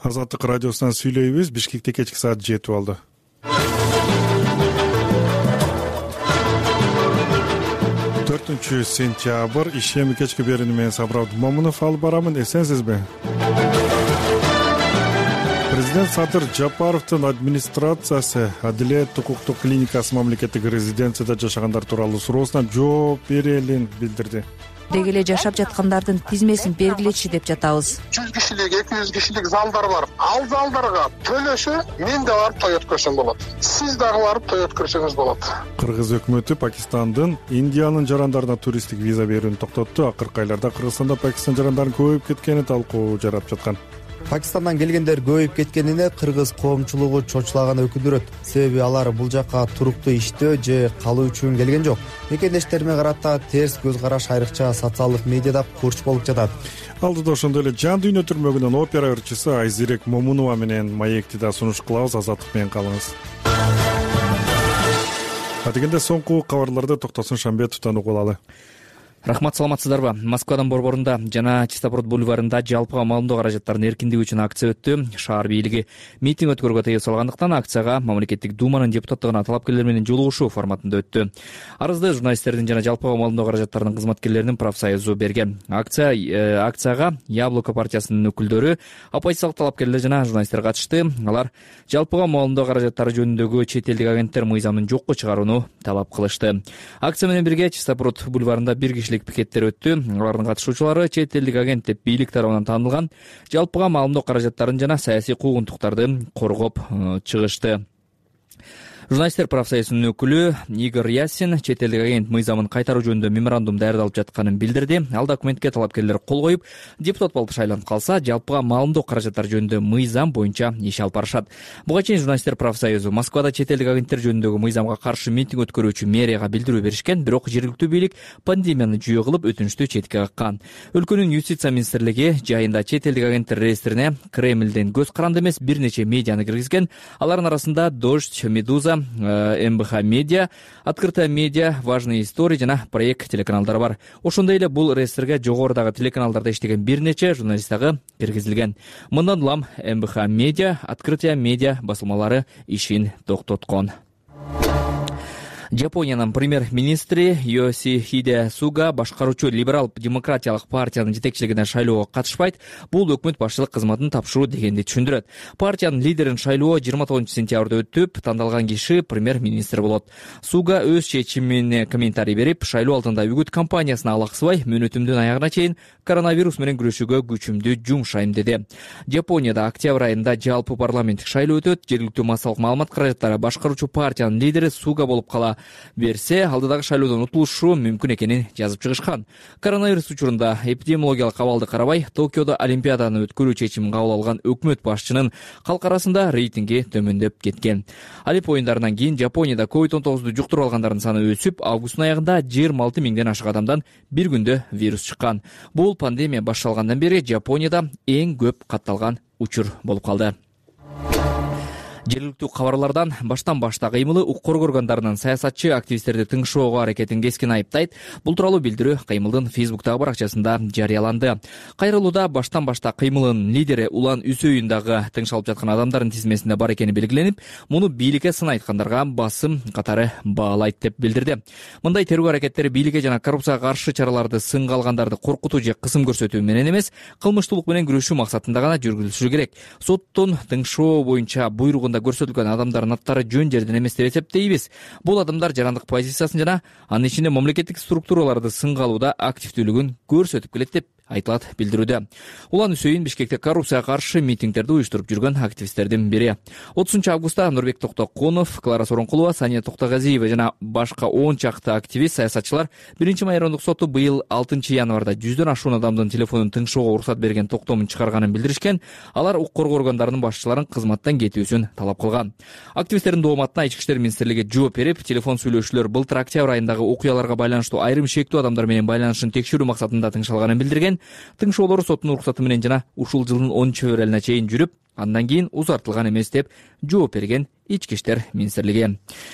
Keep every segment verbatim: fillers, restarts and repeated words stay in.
Азаттык радиосунан сүйлөйбүз. Бишкекте кечки саат жетип алды. төртүнчү сентябрь ишеми кечки берүүнү менен Сабыр Момунов алып барамын. Эсенсизби? Президент Садыр Жапаровдун администрациясы Адилет укуктук клиникасы мамлекеттик резиденцияда жашагандар тууралуу суроосуна жооп берелин билдирди. Деги эле жашап жаткандардын тизмесин бергилечи деп жатабыз. жүз кишилик, эки жүз кишилик залдар бар. Ал залдарга төлөшө мен да барып той өткөрсөм болот. Сиз дагы барып той өткөрсөңүз болот. Кыргыз өкмөтү Пакистандын Индиянын жарандарына туристтик виза берүүнү токтотту. Акыркы айларда Кыргызстанда Пакистан жарандарын көбөйүп кеткени талкуу жарап жаткан. Пакистандан келгендер көбөйүп кеткенине кыргыз коомчулугу чочулаган өкүндүрөт. Себеби алар бул жакка туруктуу иштөө же калуу үчүн келген жок. Мекендештериме карата терс көз караш айрыкча социалдык медиада курч болуп жатат. Алдыда ошондой эле Жан дүйнө түрмөгүнүн опера ырчысы Айзирек Момунова менен маекти да сунуш кылабыз. Азаттык менен калыңыз. Адегенде соңку кабарларды Токтосун Шамбетовдон угуп алалы. Рахмат, саламатсыздарбы? Москвадан Борборунда жана Чистопород бульварында жалпыга маалымдоо каражаттарынын эркиндиги үчүн акция өттү. Шаар бийлиги митинг өткөрүүгө тыюу салгандыктан акцияга мамлекеттик думанын депутаттыгына талапкерлер менен жолугушуу форматында өттү. Арызды журналисттердин жана жалпыга маалымдоо каражаттарынын кызматкерлеринин профсоюзу берген. Акция э, акцияга Яблоко партиясынын өкүлдөрү, оппозициялык талапкерлер жана журналисттер катышты. Алар жалпыга маалымдоо каражаттары жөнүндөгү чет элдик агенттер мыйзамын жокко чыгарууну талап кылышты. Акция менен бирге Чистопород бульварында бир киши пикеттер өттү. Алардын катышуучулары чет элдик агент деп бийлик тарабынан таанылган жалпыга маалымдоо каражаттарын жана саясий куугунтуктарды коргоп чыгышты. Журналисттер профсоюзунун өкүлү Игорь Ясин чет элдик агент мыйзамын кайтаруу жөнүндө меморандум даярдалып жатканын билдирди. Ал документке талапкерлер кол коюп, депутат болуп шайланып калса, жалпыга маалымдоо каражаттары жөнүндө мыйзам боюнча иш алып барышат. Буга чейин журналисттер профсоюзу Москвада чет элдик агенттер жөнүндөгү мыйзамга каршы митинг өткөрүүчү мэрияга билдирүү беришкен, бирок жергиликтүү бийлик пандемияны жүйө кылып өтүнүштү четке каккан. Өлкөнүн юстиция министрлиги жайында чет элдик агенттер реестрине Кремлден көз каранды эмес бир нече медианы киргизген. Алардын арасында Дождь, Медуза, эм бэ ха медиа, Открытая медиа, Важные истории жана Проект телеканалдары бар. Ошондой эле бул реестрге жогорудагы телеканалдарда иштеген бир нече журналист дагы киргизилген. Мындан улам эм бэ ха медиа, Открытая медиа басылмалары ишин токтоткон. Жапониянын премьер-министри Йосихиде Суга башкаруучу либерал демократиялык партиянын жетекчилигине шайлоого катышпайт. Бул өкмөт башчылык кызматын тапшыруу дегенди түшүндүрөт. Партиянын лидерин шайлоо жыйырма тогузунчу сентябрда өтүп, тандалган киши премьер-министр болот. Суга өз чечимине комментарий берип, шайлоо алдында үгүт кампаниясына алаксыбай, мөөнөтүмдүн аягына чейин коронавирус менен күрөшүүгө күчүмдү жумшайм деди. Жапонияда октябрь айында жалпы парламенттик шайлоо өтөт. Жергиликтүү массалык маалымат каражаттары башкаруучу партиянын лидери Суга болуп кала берсе, алдыдагы шайлоодон утулушу мүмкүн экенин жазып чыгышкан. Коронавирус учурунда эпидемиологиялык абалды карабай, Токиодо олимпиаданы өткөрүү чечимин кабыл алган өкмөт башчынын калк арасында рейтинги төмөндөп кеткен. Олимп оюндарынан кийин Жапонияда ковид он тогузду жуктуруп алгандардын саны өсүп, августтун аягында жыйырма алты миңден ашык адамдан бир күндө вирус чыккан. Бул пандемия башталгандан бери Жапонияда эң көп катталган учур болуп калды. Жергиликтүү кабарлардан баштан башта кыймылы укук органдарынын саясатчы активисттерди тыңшоого аракетин кескин айыптайт. Бул тууралуу билдирүү кыймылдын Фейсбуктагы баракчасында жарыяланды. Кайрылууда баштан башта кыймылынын лидери Улан Үсөйүндагы тыңшалып жаткан адамдардын тизмесинде бар экени белгиленип, муну бийликке сын айткандарга басым катары баалайт деп билдирди. Мындай терүү аракеттери бийликке жана коррупцияга каршы чараларды сынга алгандарды коркутуу же кысым көрсөтүү менен эмес, кылмыштуулук менен күрөшүү максатында гана жүргүзүлүшү керек. Соттун тыңшоо боюнча буйругун көрсөтүлгөн адамдардын аттары жөн жерден эмес деп эсептейбиз. Бул адамдар жарандык позициясын жана анын ичинде мамлекеттик структураларды сынга алууда активдүүлүгүн көрсөтүп келет деп айтылат билдирүүдө. Улан Үсөйүн Бишкекте коррупцияга каршы митингдерди уюштуруп жүргөн активисттердин бири. отузунчу августта Нурбек Токтокунов, Клара Сооронкулова, Сания Токтогазиева жана башка он чакты активист саясатчылар биринчи майрондук соту быйыл алтынчы январда жүздөн ашуун адамдын телефонун тыңшоого уруксат берген токтомун чыгарганын билдиришкен. Алар укук коргоо органдарынын башчыларын кызматтан кетүүсүн талап кылган. Активисттердин дооматына Ички иштер министрлиги жооп берип, телефон сүйлөшүүлөр былтыр октябрь айындагы окуяларга байланыштуу айрым шектүү адамдар менен байланышын текшерүү максатында тыңшалганын билдирген. Тыңшоолор соттун уруксаты менен жана ушул жылдын онунчу февралына чейин жүрүп, андан кийин узартылган эмес деп жооп берген Ички иштер министрлиги.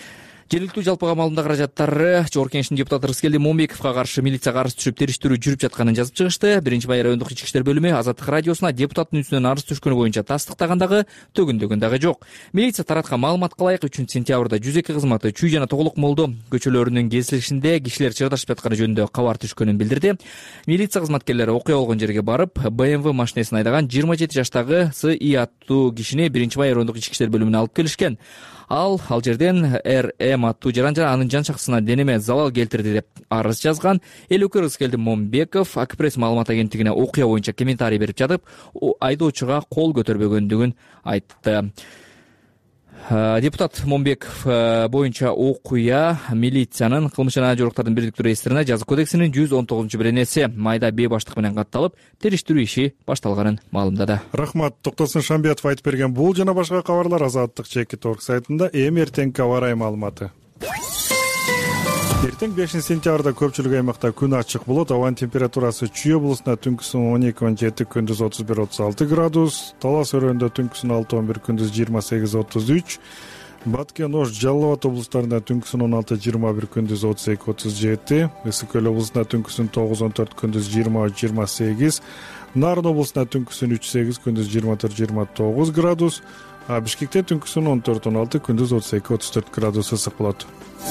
Жергиликтүү жалпыга маалымдоо каражаттары Жогорку Кеңештин депутаты Рыскелди Момбековго каршы милиция карыз түшүп териштирүү жүрүп жатканын жазып чыгышты. Биринчи Бай райондук ички иштер бөлүмү Азаттык радиосуна депутаттын үстүнөн арыз түшкөнү боюнча тастыктаган дагы төгүндөгөн дагы жок. Милиция тараткан маалыматка ылайык үчүнчү сентябрда жүз эки кызматы Чүй жана Тоголок молдо көчөлөрүнүн кесилишинде кишилер чыгдашып жатканы жөнүндө кабар түшкөнүн билдирди. Милиция кызматкерлери окуя болгон жерге барып, бэ эм вэ машинесин айдаган жыйырма жети жаштагы С И аттуу кишини Биринчи Бай райондук ички иштер бөлүмүнө алып келишкен. Ал ал жерден Р М аттуу жаран жана анын жан шаксына денеме залал келтирди деп арыз жазган. Эл өкүлү Рыскелди Момбеков Акпресс маалымат агенттигине окуя боюнча комментарий берип жатып, айдоочуга кол көтөрбөгөндүгүн айтты. Депутат Момбеков боюнча окуя милициянын кылмыш жана жоруктардын бирдиктүү реестрине жазык кодексинин жүз он тогузунчу беренеси майда Б баштык менен катталып, териштирүү иши башталганын маалымдады. Рахмат. Токтосун Шамбетов айтып берген бул жана башка кабарлар Азаттык чекит орг сайтында. Эми эртеңки аба ырайы маалыматы. Эртең бешинчи сентябрда көпчүлүк аймакта күн ачык болот. Абанын температурасы Чүй облусунда түнкүсүн он эки он жети, күндүз отуз бир отуз алты градус, Талас өрөөнүндө түнкүсүн алты он бир, күндүз жыйырма сегиз отуз үч, Баткен, Ош, Жалал Абад облустарында түнкүсүн он алты жыйырма бир, күндүз отуз эки отуз жети, Ысык Көл облусунда түнкүсүн тогуз он төрт, күндүз жыйырма үч жыйырма сегиз, Нарын облусунда түнкүсүн үч сегиз, күндүз жыйырма төрт жыйырма тогуз градус, а Бишкекте түнкүсүн он төрт он алты, күндүз отуз эки отуз төрт градус ысык болот.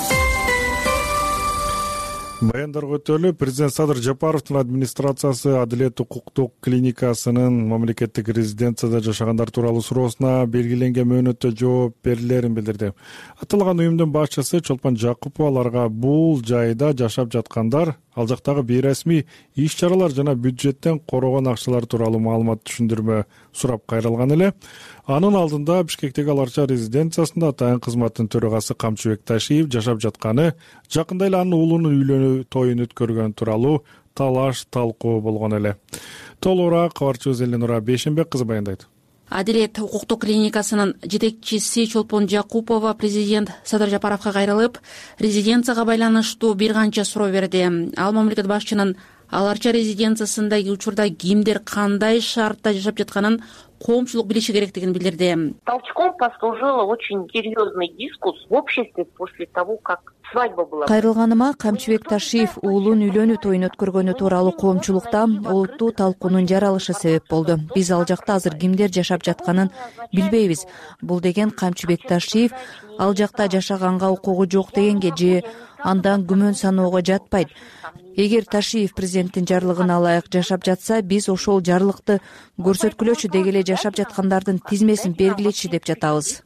Баяндарга өтөлү, президент Садыр Жапаровдун администрациясы Адилет укуктук клиникасынын мамлекеттик резиденцияда жашагандар тууралуу суроосуна белгиленген мөөнөттө жооп берилерин билдирди. Аталган уюмдун башчысы Чолпон Жакупова аларга бул жайда жашап жаткандар, ал жактагы бейресмий иш-чаралар жана бюджеттен корогон акчалар тууралуу маалымат түшүндүрмө сурап кайрылган эле. Анын алдында Бишкектеги Аларча резиденциясында атайын кызматтын төрагасы Камчыбек Ташиев жашап жатканы, жакында эле анын уулунун үйлөнүү тоюн өткөргөн тууралуу талаш талкуу болгон эле. Толугураак кабарчыбыз Эленура Бейшенбек кызы баяндайт. Адилет укуктук клиникасынын жетекчиси Чолпон Жакупова президент Садыр Жапаровго кайрылып, резиденцияга байланыштуу бир канча суроо берди. Ал мамлекет башчынын Аларча резиденциясындагы учурда кимдер кандай шартта жашап жатканын коомчулук билиши керектигин билдирди. Толчком послужил очень серьезный дискус в обществе после того, как свадьба была. Кайрылганыма Камчыбек Ташиев уулун үйлөнүү тоюн өткөргөнү тууралуу коомчулукта олуттуу талкуунун жаралышы себеп болду. Биз ал жакта азыр кимдер жашап жатканын билбейбиз. Бул деген Камчыбек Ташиев ал жакта жашаганга укугу жок дегенге же андан күмөн саноого жатпайт. Эгер Ташиев президенттин жарлыгына ылайык жашап жатса, биз ошол жарлыкты көрсөткүлөчү деги эле жашап жаткандардын тизмесин бергилечи деп жатабыз.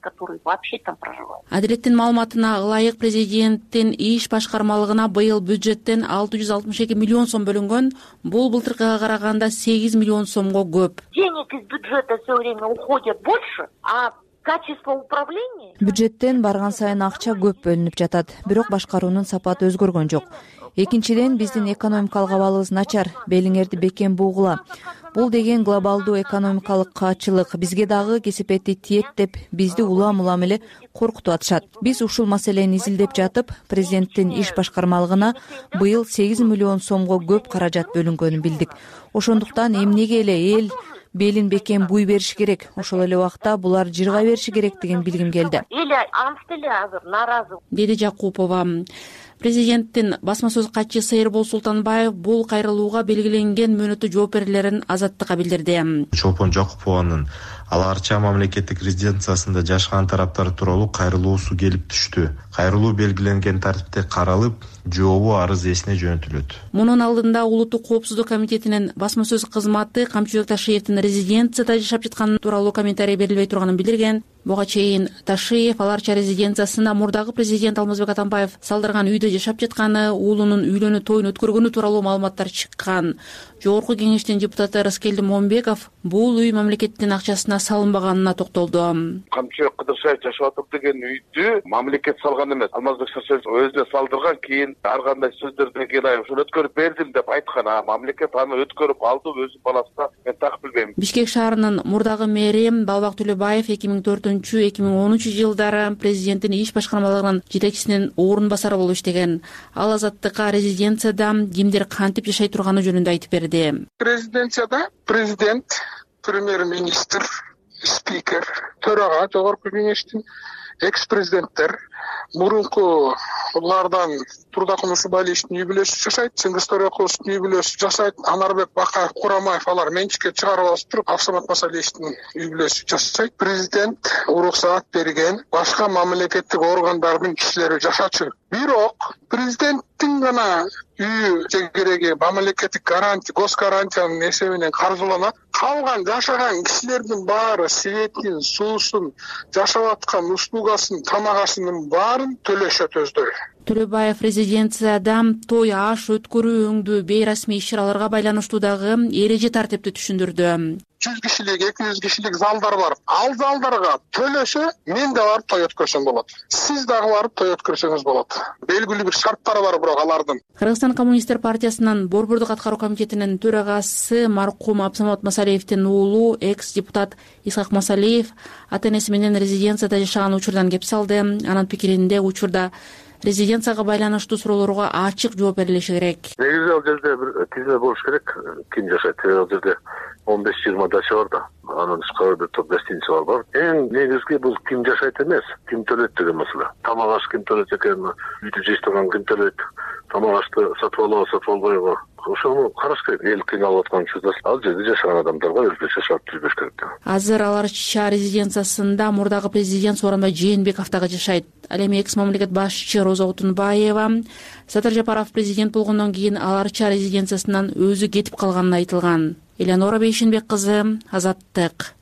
Адилеттин маалыматына ылайык президенттин иш башкармалыгына быйыл бюджеттен алты жүз алтымыш эки миллион сом бөлүнгөн. Бул былтыркыга караганда сегиз миллион сомго көп. Денег из бюджета все время уходит больше, а качество управления... Бюджеттен барган сайын акча көп бөлүнүп жатат, бирок башкаруунун сапаты өзгөргөн жок. Экинчиден, биздин экономикалык абалыбыз начар, белиңерди бекем бугула. Бул деген глобалдуу экономикалык каатчылык бизге дагы кесепети тиет деп бизди улам-улам эле коркутуп атышат. Биз ушул маселени изилдеп жатып, президенттин иш башкармалыгына быйыл сегиз миллион сомго көп каражат бөлүнгөнүн билдик. Ошондуктан эмнеге эле эл белин бекем буй бериш керек, ошол эле убакта булар жырга бериши керектигин билгим келди. Деди Жакупова. Президенттин басма сөз катчысы Эрбол Султанбаев бул кайрылууга белгиленген мөөнөттө жооп берилерин Азаттыкка билдирди. Чолпон Жакупованын Аларча мамлекеттик резиденциясында жашаган тараптар тууралуу кайрылуусу келип түштү. Кайрылуу белгиленген тартипте каралып, жообу арыз ээсине жөнөтүлөт. Мунун алдында Улуттук коопсуздук комитетинин басма сөз кызматы Камчыбек Ташиевдин резиденцияда жашап жатканы тууралуу комментарий берилбей турганын билдирген. Буга чейин Ташиев Аларча резиденциясында мурдагы президент Алмазбек Атамбаев салдырган үйдө жашап жатканы, уулунун үйлөнүү тоюн өткөргөнү тууралуу маалыматтар чыккан. Жогорку Кеңештин депутаты Рыскелди Момбеков бул үй мамлекеттин акчасына салынбаганына токтолду. Камчыбек Кыдыршаев жашап атып деген үйдү мамлекет салган эмес. Алмазбек Атамбаев өзүнө салдырган, кийин ар кандай сөздөрдөн кийин ушуну өткөрүп бердим деп айткан. А мамлекет аны өткөрүп алды өзүнүн баласына, мен так билбейм. Бишкек шаарынын мурдагы мэри Балбак Төлөбаев эки миң төртүнчү эки миң онунчу жылдары президенттин иш башкармалыгынын жетекчисинин орун басары болуп иштеген. Ал Азаттыкка резиденцияда кимдер кантип жашай турганы жөнүндө айтып берди. Резиденцияда президент, премьер-министр, спикер, төрага, жогорку кеңештин экс-президенттер, мурунку булардан Турдакын Усубалиевичтин үй бүлөсү жашайт, Чыңгыз Төрөкуловдун үй бүлөсү жашайт, Анарбек Бакаев, Курамаев алар менчикке чыгарып алып туруп, Абсамат Масалиевичтин үй бүлөсү жашайт. Президент уруксаат берген башка мамлекеттик органдардын кишилери жашачу. Бирок президенттин гана үйү же кереги мамлекеттик гарантия, гос гарантиянын эсебинен каржыланат. Калган жашаган кишилердин баары светин, суусун, жашап аткан услугасын, тамак ашынын баарын төлөшөт өздөрү. Төлөбаев резиденцияда той аш өткөрүүңдү бейрасмий иш-чараларга байланыштуу дагы эреже тартипти түшүндүрдү. жүз кишилик, эки жүз кишилик залдар бар. Ал залдарга төлөсө, мен да барып той өткөрсөм болот. Сиз дагы барып той өткөрсөңүз болот. Белгилүү бир шарттары бар бирок алардын. Кыргызстан коммунисттер партиясынын Борбордук аткаруу комитетинин төрагасы маркум Абсамат Масалиевдин уулу экс-депутат Исхак Масалиев ата-энеси менен резиденцияда жашаган учурдан кеп салды. Анын пикиринде учурда резиденцияга байланыштуу суроолорго ачык жооп берилиши керек. Негизи ал жерде бир тизме болуш керек. Ким жашайт? Ал жерде он беш жыйырма дача бар да. Анын тышкары бир топ гостиницалар бар. Эң негизги бул ким жашайт эмес, ким төлөйт деген маселе. Тамак аш ким төлөйт экен, үйдү жейт турган ким төлөйт, тамак ашты сатып алабы, сатып албайбы? Ошону караш керек. Эл кыйналып аткан учурда ал жерде жашаган адамдарга өзгөчө шарт түзбөш керек. Азыр Аларча резиденциясында мурдагы президент Сооронбай Жээнбеков дагы жашайт. Ал эми экс мамлекет башчы Роза Отунбаева Садыр Жапаров президент болгондон кийин Аларча резиденциясынан өзү кетип калганын айтылган. Элеонора Бейшенбек кызы, Азаттык.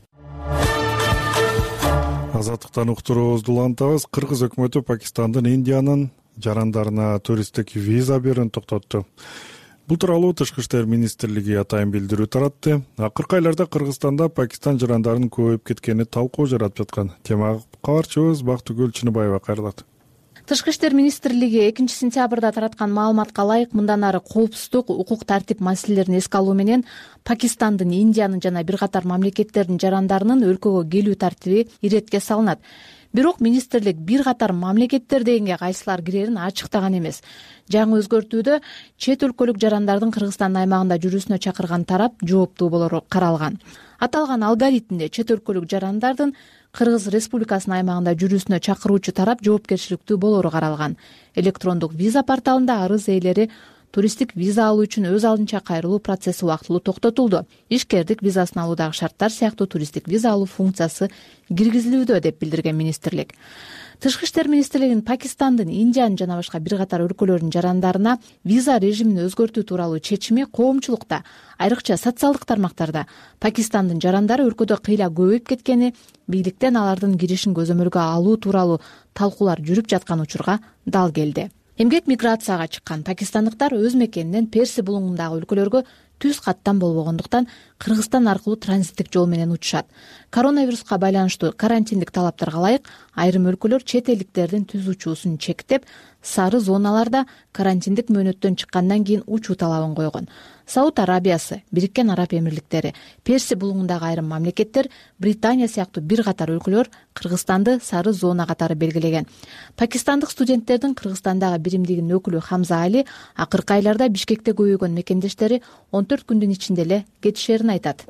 Азаттыктан уктуруубузду улантабыз. Кыргыз өкмөтү Пакистандын Индиянын жарандарына туристтик виза берүүнү токтотту. Бул тууралуу Тышкы иштер министрлиги атайын билдирүү таратты. Акыркы айларда Кыргызстанда Пакистан жарандарынын көбөйүп кеткени талкуу жаратып жаткан. Темага кабарчыбыз Бактыгүл Чыныбаева кайрылат. Тышкы иштер министрлиги экинчи сентябрда тараткан маалыматка ылайык мындан ары коопсуздук, укук тартип маселелерин эске алуу менен Пакистандын, Индиянын жана бир катар мамлекеттердин жарандарынын өлкөгө келүү тартиби иретке салынат. Бирок министрлик бир катар мамлекеттер дегенге кайсылар кирерин ачыктаган эмес. Жаңы өзгөртүүдө чет өлкөлүк жарандардын Кыргызстан аймагында жүрүүсүнө чакырган тарап жооптуу болору каралган. Аталган алгоритмде чет өлкөлүк жарандардын Кыргыз Республикасынын аймагында жүрүүсүнө чакыруучу тарап жоопкерчиликтүү болору каралган. Электрондук виза порталында арыз ээлери туристтик виза алуу үчүн өз алдынча кайрылуу процесси убактылуу токтотулду. Ишкердик визасын алуудагы шарттар сыяктуу туристтик виза алуу функциясы киргизилүүдө деп билдирген министрлик. Тышкы иштер министрлигинин Пакистандын, Индиянын жана башка бир катар өлкөлөрдүн жарандарына виза режимин өзгөртүү тууралуу чечими коомчулукта, айрыкча социалдык тармактарда Пакистандын жарандары өлкөдө кыйла көбөйүп кеткени, бийликтен алардын киришин көзөмөлгө алуу тууралуу талкуулар жүрүп жаткан учурга дал келди. Эмгек миграцияга чыккан пакистандыктар өз мекенинен Перси булуңундагы өлкөлөргө түз каттан болбогондуктан Кыргызстан аркылуу транзиттик жол менен учушат. Коронавируска байланыштуу карантиндик талаптарга ылайык айрым өлкөлөр чет элдиктердин түз учуусун чектеп, сары зоналарда карантиндик мөөнөттөн чыккандан кийин учуу талабын койгон. Сауд Арабиясы, Бириккен Араб Эмирликтери, Перси булуңундагы айрым мамлекеттер, Британия сыяктуу бир катар өлкөлөр Кыргызстанды сары зона катары белгилеген. Пакистандык студенттердин Кыргызстандагы биримдигинин өкүлү Хамза Али акыркы айларда Бишкекте көбөйгөн мекендештери он төрт күндүн ичинде эле кетишерин айтат.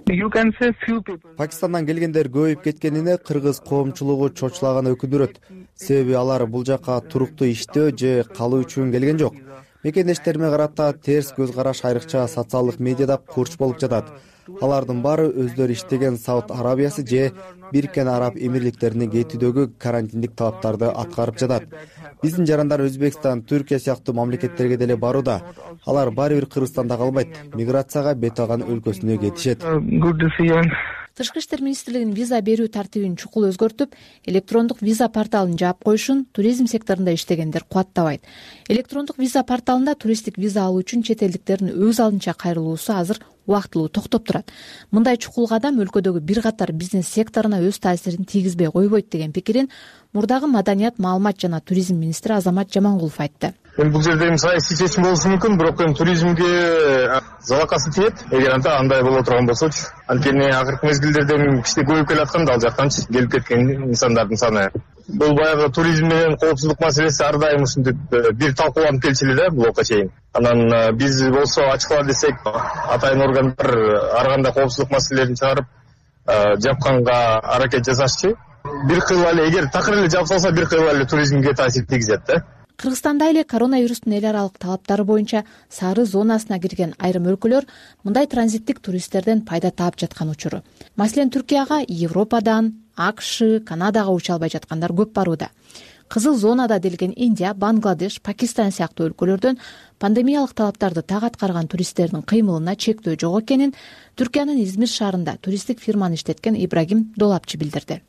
Пакистандан келгендер көбөйүп кеткенине кыргыз коомчулугу чочулаганы өкүндүрөт. Себеби алар бул жака туруктуу иштөө же калуу үчүн келген жок. Мекендештериме карата терс көз караш айрыкча социалдык медиада курч болуп жатат. Алардын баары өздөрү иштеген Сауд Арабиясы же Бириккен Араб Эмирликтерине кетүүдөгү карантиндик талаптарды аткарып жатат. Биздин жарандар Өзбекстан, Түркия сыяктуу мамлекеттерге деле барууда. Алар баары бир Кыргызстанда калбайт, миграцияга бет алган өлкөсүнө кетишет. Тышкы иштер министрлигинин виза берүү тартибин чукул өзгөртүп, электрондук виза порталын жаап коюшун туризм секторунда иштегендер кубаттабайт. Электрондук виза порталында туристтик виза алуу үчүн чет элдиктердин өз алдынча кайрылуусу азыр убактылуу токтоп турат. Мындай чукул кадам өлкөдөгү бир катар бизнес секторуна өз таасирин тийгизбей койбойт деген пикирин мурдагы маданият, маалымат жана туризм министри Азамат Жамангулов айтты. Эми бул жерде эми саясий чечим болушу мүмкүн, бирок эми туризмге залакасы тиет. Эгер анда андай боло турган болсочу, анткени акыркы мезгилдерде кичине көбөйүп келаткан да ал жактанчы келип кеткен инсандардын саны. Бул баягы туризм менен коопсуздук маселеси ар дайым ушинтип бир талкууланып келчү эле да булга чейин. Анан биз болсо ачыклар десек, атайын органдар ар кандай коопсуздук маселелерин чыгарып жапканга аракет жасашчы. бир кыйла эле эгер такыр эле жапсалса бир кыйла эле туризмге таасир тийгизет да. Кыргызстанда эле коронавирустун эл аралык талаптары боюнча сары зонасына кирген айрым өлкөлөр мындай транзиттик туристтерден пайда таап жаткан учуру. Маселен Түркияга Европадан, АКШ, Канадага уча албай жаткандар көп барууда. Кызыл зонада делген Индия, Бангладеш, Пакистан сыяктуу өлкөлөрдөн пандемиялык талаптарды так аткарган туристтердин кыймылына чектөө жок экенин Түркиянын Измир шаарында туристтик фирманы иштеткен Ибрагим Долапчы билдирди.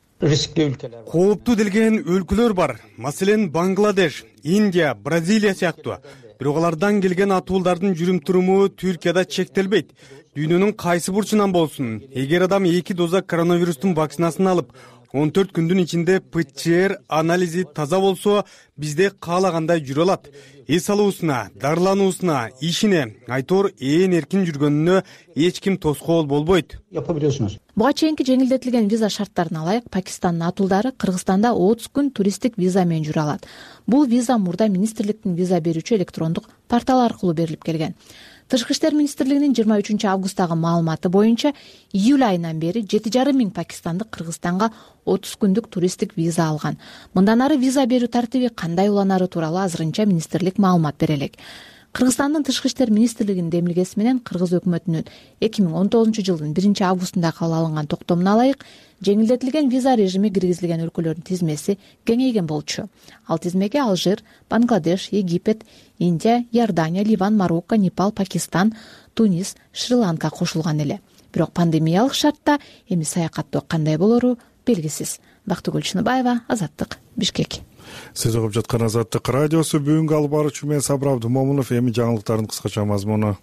Кооптуу делген өлкөлөр бар. Маселен Бангладеш, Индия, Бразилия сыяктуу. Бирок алардан келген атуулдардын жүрүм-туруму Түркияда чектелбейт. Дүйнөнүн кайсы бурчунан болсун, эгер адам эки доза коронавирустун вакцинасын алып, он төрт күндүн ичинде ПЦР анализи таза болсо, бизде каалагандай жүрө алат. Эс алуусуна, дарылануусуна, ишине, айтор ээн эркин жүргөнүнө эч ким тоскоол болбойт. Буга чейинки жеңилдетилген виза шарттарына ылайык Пакистандын атуулдары Кыргызстанда отуз күн туристтик виза менен жүрө алат. Бул виза мурда министрликтин виза берүүчү электрондук порталы аркылуу берилип келген. Тышкы иштер министрлигинин жыйырма үчүнчү августтагы маалыматы боюнча июль айынан бери жети жарым миң пакистандык Кыргызстанга отуз күндүк туристтик виза алган. Мындан ары виза берүү тартиби кандай уланары тууралуу азырынча министрлик маалымат бере элек. Кыргызстандын Тышкы иштер министрлигинин демилгеси менен Кыргыз өкмөтүнүн эки миң он тогузунчу жылдын биринчи августунда кабыл алынган токтомуна ылайык жеңилдетилген виза режими киргизилген өлкөлөрдүн тизмеси кеңейген болчу. Ал тизмеге Алжир, Бангладеш, Египет, Индия, Иордания, Ливан, Марокко, Непал, Пакистан, Тунис, Шри-Ланка кошулган эле. Бирок пандемиялык шартта эми саякаттоо кандай болору белгисиз. Бактыгүл Чыныбаева, Азаттык, Бишкек. Сиз угуп жаткан Азаттык радиосу. Бүгүнкү алып баруучу мен Сабыр Абдымомунов. Эми жаңылыктардын кыскача мазмуну.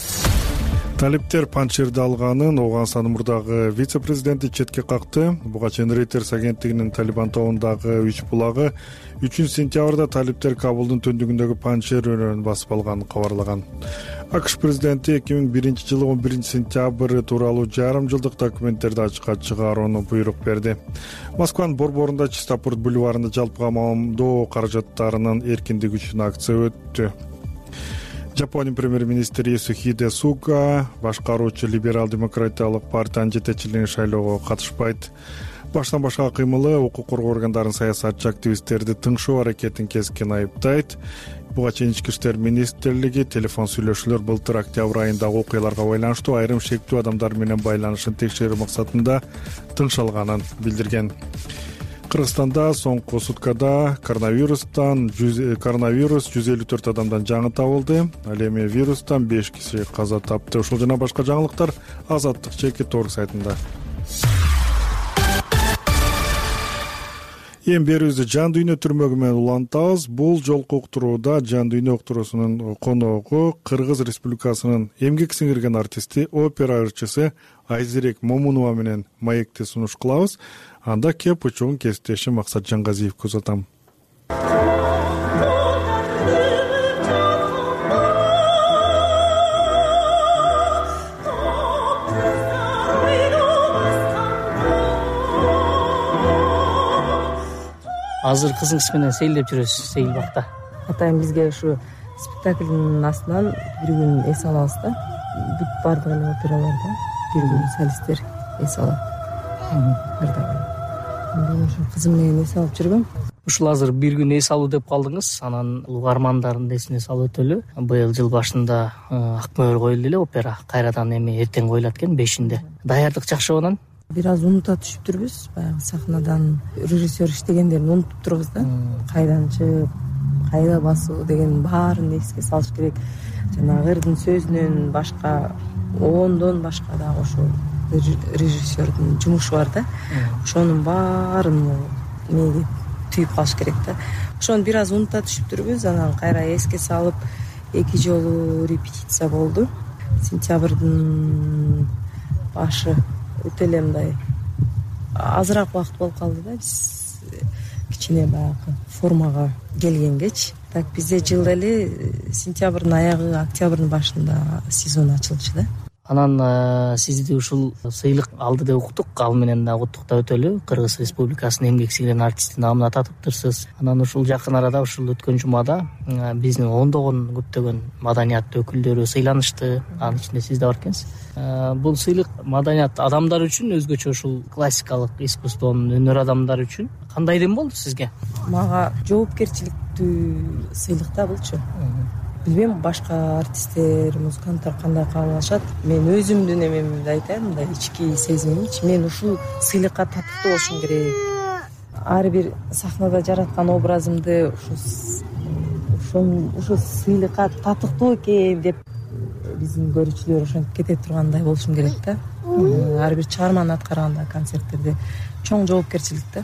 Талиптер панчирди алганын Ооганстандын мурдагы вице-президенти четке какты. Буга чейин Reuters агенттигинин Талибан тобундагы үч булагы үчүнчү сентябрда талиптер Кабулдун түндүгүндөгү панчир өнөрүн басып алганын кабарлаган. АКШ президенти эки миң биринчи жылы он биринчи сентябрь тууралуу жарым жылдык документтерди ачыкка чыгарууну буйрук берди. Москванын борборунда Чистопорт бульварында жалпыга маамдоо каражаттарынын эркиндиги үчүн акция өттү. Жапония премьер-министри Сухиде Суга башкаруучу либерал-демократиялык партиянын жетекчилигине шайлоого катышпайт. Баштан башка кыймылы укук коргоо органдарынын саясатчы активисттерди тыңшоо аракетин кескин айыптайт. Буга чейин ички иштер министрлиги телефон сүйлөшүүлөр былтыр октябрь айындагы окуяларга байланыштуу айрым шектүү адамдар менен байланышын текшерүү максатында тыңшалганын билдирген. Кыргызстанда соңку суткада коронавирустан коронавирус жүз элүү төрт адамдан жаңы табылды. Ал эми вирустан беш киши каза тапты. Ушул жана башка жаңылыктар Азаттык чекит орг сайтында. Эң берүүбүздү Жан Дүйнө түрмөгү менен улантабыз. Бул жолку уктурууда Жан Дүйнө уктуруусунун коногу Кыргыз Республикасынын эмгек сиңирген артисти, опера ырчысы Айзерек Момунова менен маекти сунуш кылабыз. Анда кеп учугун кесиптешим Максат Жангазиевге узатам. Азыр кызыңыз менен сейилдеп жүрөсүз Сейил бакта. Атайын бизге ушу спектаклдын астынан бир күн эс алабыз да. Бүт бардык эле операларда бир күн солисттер эс алат. Мен ушу кызым менен эс алып жүргөм. Ушул азыр бир күн эс алуу деп калдыңыз. Анан угармандардын эсине салып өтөлү. Быйыл жыл башында Акмөөр коюлду эле опера. Кайрадан эми эртең коюлат экен бешинде. Даярдык жакшы анан? Бир аз унута түшүптүрбүз. Баягы сахнадан режиссер иштегендерин унутуп турбуз да. Кайдан чыгып, кайда басуу деген баарын эске салыш керек. Жанагы ырдын сөзүнөн башка ондон башка дагы ошол режиссердин жумушу бар да. Ошонун баарын эмеге түйүп калыш керек да. Ошону бир аз унута түшүптүрбүз. Анан кайра эске салып эки жолу репетиция болду. Сентябрдын башы өтө эле мындай азыраак убакыт болуп калды да. Биз кичине баягы формага келгенгечи. Так бизде жылда эле сентябрдын аягы, октябрдын башында сезон ачылчу да. анан сизди ушул сыйлык алды деп уктук, ал менен дагы куттуктап өтөлү. Кыргыз Республикасынын эмгек сиңирген артисти намына татыптырсыз. Анан ушул жакын арада, ушул өткөн жумада биздин ондогон көптөгөн маданият өкүлдөрү сыйланышты. Анын ичинде сиз да бар экенсиз. Бул сыйлык маданият адамдар үчүн, өзгөчө ушул классикалык искусствонун өнөр адамдары үчүн кандай дем болду сизге? Мага жоопкерчиликтүү сыйлык да булчу. Билбейм башка артисттер, музыканттар кандай кабыл алышат. Мен өзүмдүн эмемди айтайын, мындай ички сезимимчи. Мен ушул сыйлыкка татыктуу болушум керек. Ар бир сахнада жараткан образымды ушул ушул сыйлыкка татыктуу экен деп биздин көрүүчүлөр ошентип кете тургандай болушум керек да. Ар бир чыгарманы аткарганда, концерттерде чоң жоопкерчилик да.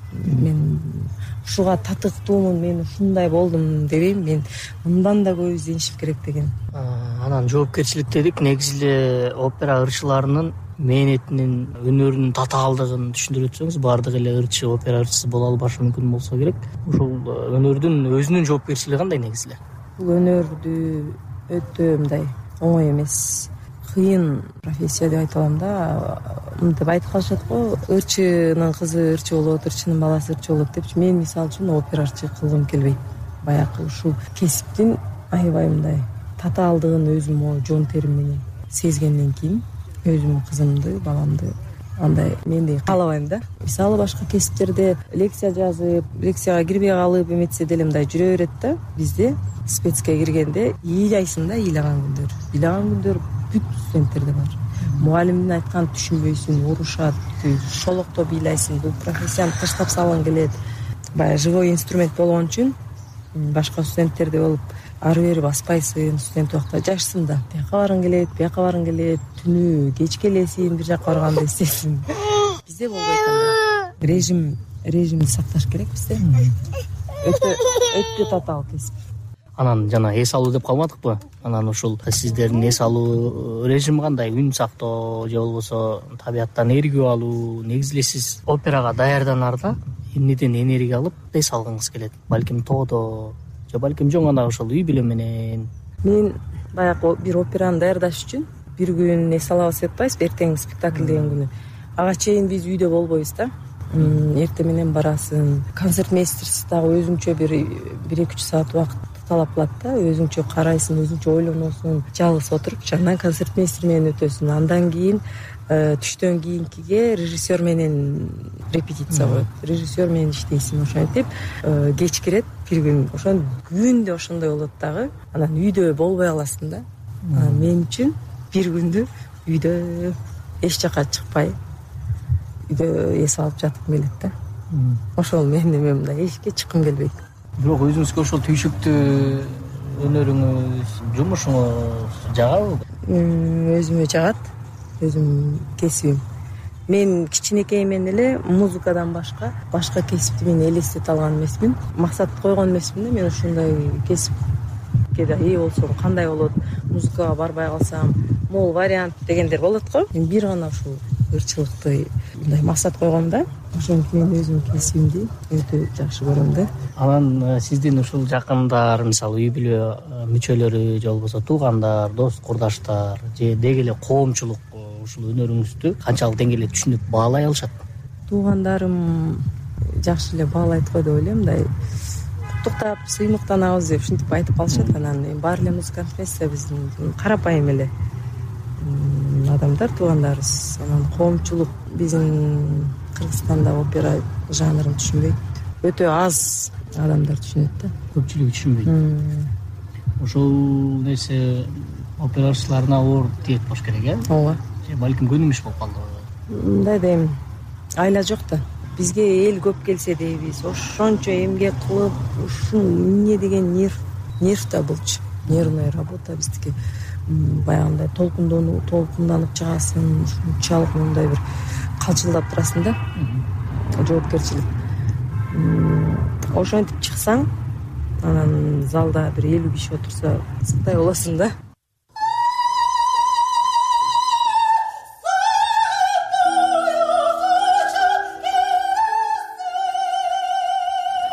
Мен ушуга татыктуумун, мен ушундай болдум дебейм, мен мындан да көп изденишим керек деген. Анан жоопкерчилик дедик, негизи эле опера ырчыларынын мээнетинин, өнөрүнүн татаалдыгын түшүндүрүп өтсөңүз. Баардык эле ырчы опера ырчысы боло албашы мүмкүн болсо керек. Ушул өнөрдүн өзүнүн жоопкерчилиги кандай негизи эле? Бул өнөрдү өтө мындай оңой эмес, кыйын профессия деп айта алам да. Мынтип айтып калышат го, ырчынын кызы ырчы болот, ырчынын баласы ырчы болот депчи. Мен мисалы үчүн операчы кылгым келбейт. Баягы ушул кесиптин аябай мындай татаалдыгын өзүм жон терим менен сезгенден кийин өзүмдүн кызымды, баламды андай мендей каалабайм да. Мисалы башка кесиптерде лекция жазып, лекцияга кирбей калып эметсе деле мындай жүрө берет да. Бизде спецке киргенде ыйлайсың да, ыйлаган күндөр. Ыйлаган күндөр бүт студенттерде бар. Мугалимдин айтканын түшүнбөйсүң, урушат, шолоктоп ыйлайсың. Бул профессияны таштап салгың келет. Баягы живой инструмент болгон үчүн башка студенттерде болуп ары бери баспайсың, студент убакта жашсың да. Бияка баргың келет, бияка баргың келет, түнү кеч келесиң, бир жака барганда эстейсиң. Бизде болбойт андай. Режим, режимди сакташ керек бизде. Өтө өтө татаал кесип. Анан жана эс алуу деп калмадыкпы? Анан ушул сиздердин эс алуу режими кандай? Үн сактоо же болбосо табияттан энергия алуу? Негизи эле сиз операга даярданарда эмнеден энергия алып эс алгыңыз келет? Балким тоодо же балким жөн гана ошол үй бүлө менен? Мен баягы бир операны даярдаш үчүн бир күн эс алабыз деп атпайбызбы, эртең спектакль деген күнү. Ага чейин биз үйдө болбойбуз да. Эртең менен барасың. Концертмейстерсиз дагы өзүнчө бир бир эки үч саат убакыт талап кылат да. Өзүңчө карайсың, өзүңчө ойлоносуң, жалгыз отуруп, андан концертмейстер менен өтөсүң. Андан кийин түштөн кийинкиге режиссер менен репетиция коет. Режиссер менен иштейсиң. Ошентип кеч кирет бир күн. Ошон күндө ошондой болот дагы. Анан үйдө болбой каласың да. Мен үчүн бир күндү үйдө эч жака чыкпай үйдө эс алып жаткым келет да. Ошол менин эмем да, эчке чыккым келбейт. Бирок өзүңүзгө ошол түйшүктүү өнөрүңүз, жумушуңуз жагабы? Өзүмө жагат. Өзүм кесибим. Мен кичинекейимден эле музыкадан башка башка кесипти мен элестете алган эмесмин. Максат койгон эмесмин да. Мен ушундай кесипке да ээ болсом кандай болот? Музыкага барбай калсам, могул вариант дегендер болот го. Мен бир гана ушул ырчылыкты мындай максат койгом да. Ошентип мен өзүмдүн кесибимди өтө жакшы көрөм да. Анан сиздин ушул жакындар, мисалы үй бүлө мүчөлөрү же болбосо туугандар, дос курдаштар же деги эле коомчулук ушул өнөрүңүздү канчалык деңгээлде түшүнүп баалай алышат? Туугандарым жакшы эле баалайт го деп ойлойм. Мындай куттуктап, сыймыктанабыз деп ушинтип айтып калышат. Анан баары эле музыкант эмес да, биздин карапайым эле адамдар, туугандарыбыз. Анан коомчулук биздин Кыргызстанда опера жанрын түшүнбөйт. Өтө аз адамдар түшүнөт да. Көпчүлүгү түшүнбөйт. Ошол нерсе операчыларына оор тиет болуш керек, э? Ооба. Же балким көнүмүш болуп калдыбы? Мындай дейм, айла жок да. Бизге эл көп келсе дейбиз, ошончо эмгек кылып, ушул эмне деген нерв, нерв да булчу. Нервная работа биздики. Баягындай толкундонуп, толкунданып чыгасың, ушунчалык мындай бир калчылдап турасың да. Жоопкерчилик. Ошентип чыксаң, анан залда бир элүү киши отурса, сыктай болосуң да.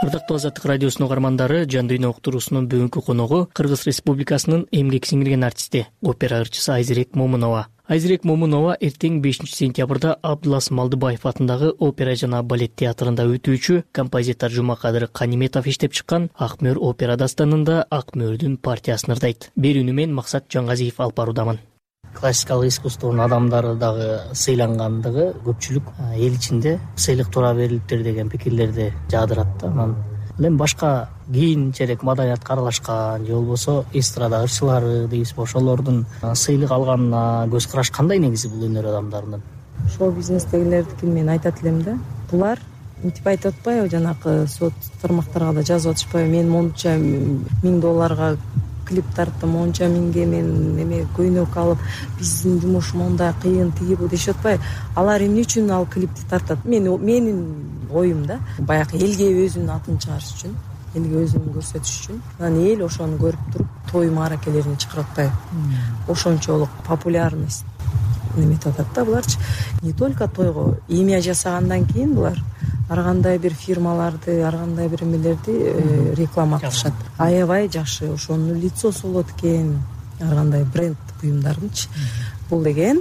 ардактуу Азаттык радиосунун угармандары, Жан дүйнө уктуруусунун бүгүнкү коногу Кыргыз Республикасынын эмгек сиңирген артисти, опера ырчысы Айзерек Момунова. Айзерек Момунова эртең бешинчи сентябрда Абдулас Малдыбаев атындагы опера жана балет театрында өтүүчү композитор Жумакадыр Каниметов иштеп чыккан Ак мөөр опера дастанында Ак мөөрдүн партиясын ырдайт. Берүүнү мен Максат Жангазиев алып баруудамын. Классикалык искусствонун адамдары дагы сыйлангандыгы көпчүлүк эл ичинде сыйлык туура берилиптир деген пикирлерди жаадырат да. Анан эми башка кийинчерээк маданиятка аралашкан же болбосо эстрада ырчылары дейбизби, ошолордун сыйлык алганына көз караш кандай негизи бул өнөр адамдарынын? Шоу бизнестегилердикин мен айтат элем да. Булар мынтип айтып атпайбы, жанакы сот тармактарга да жазып атышпайбы, мен монча миң долларга клип тарттым, монча миңге мен эме көйнөк алып, биздин жумуш мондай кыйын тиги бу дешип атпайбы. Алар эмне үчүн ал клипти тартат? Мен менин оюм да, баягы элге өзүнүн атын чыгарыш үчүн, элге өзүн көрсөтүш үчүн. Анан эл ошону көрүп туруп той мааракелерине чакырып атпайбы. Ошончолук популярность неметип атат да буларчы. Не только тойго имя жасагандан кийин булар ар кандай бир фирмаларды, ар кандай бир эмелерди реклама кылышат. Аябай жакшы, ошонун лицосу болот экен, ар кандай бренд буюмдардынчы. Бул деген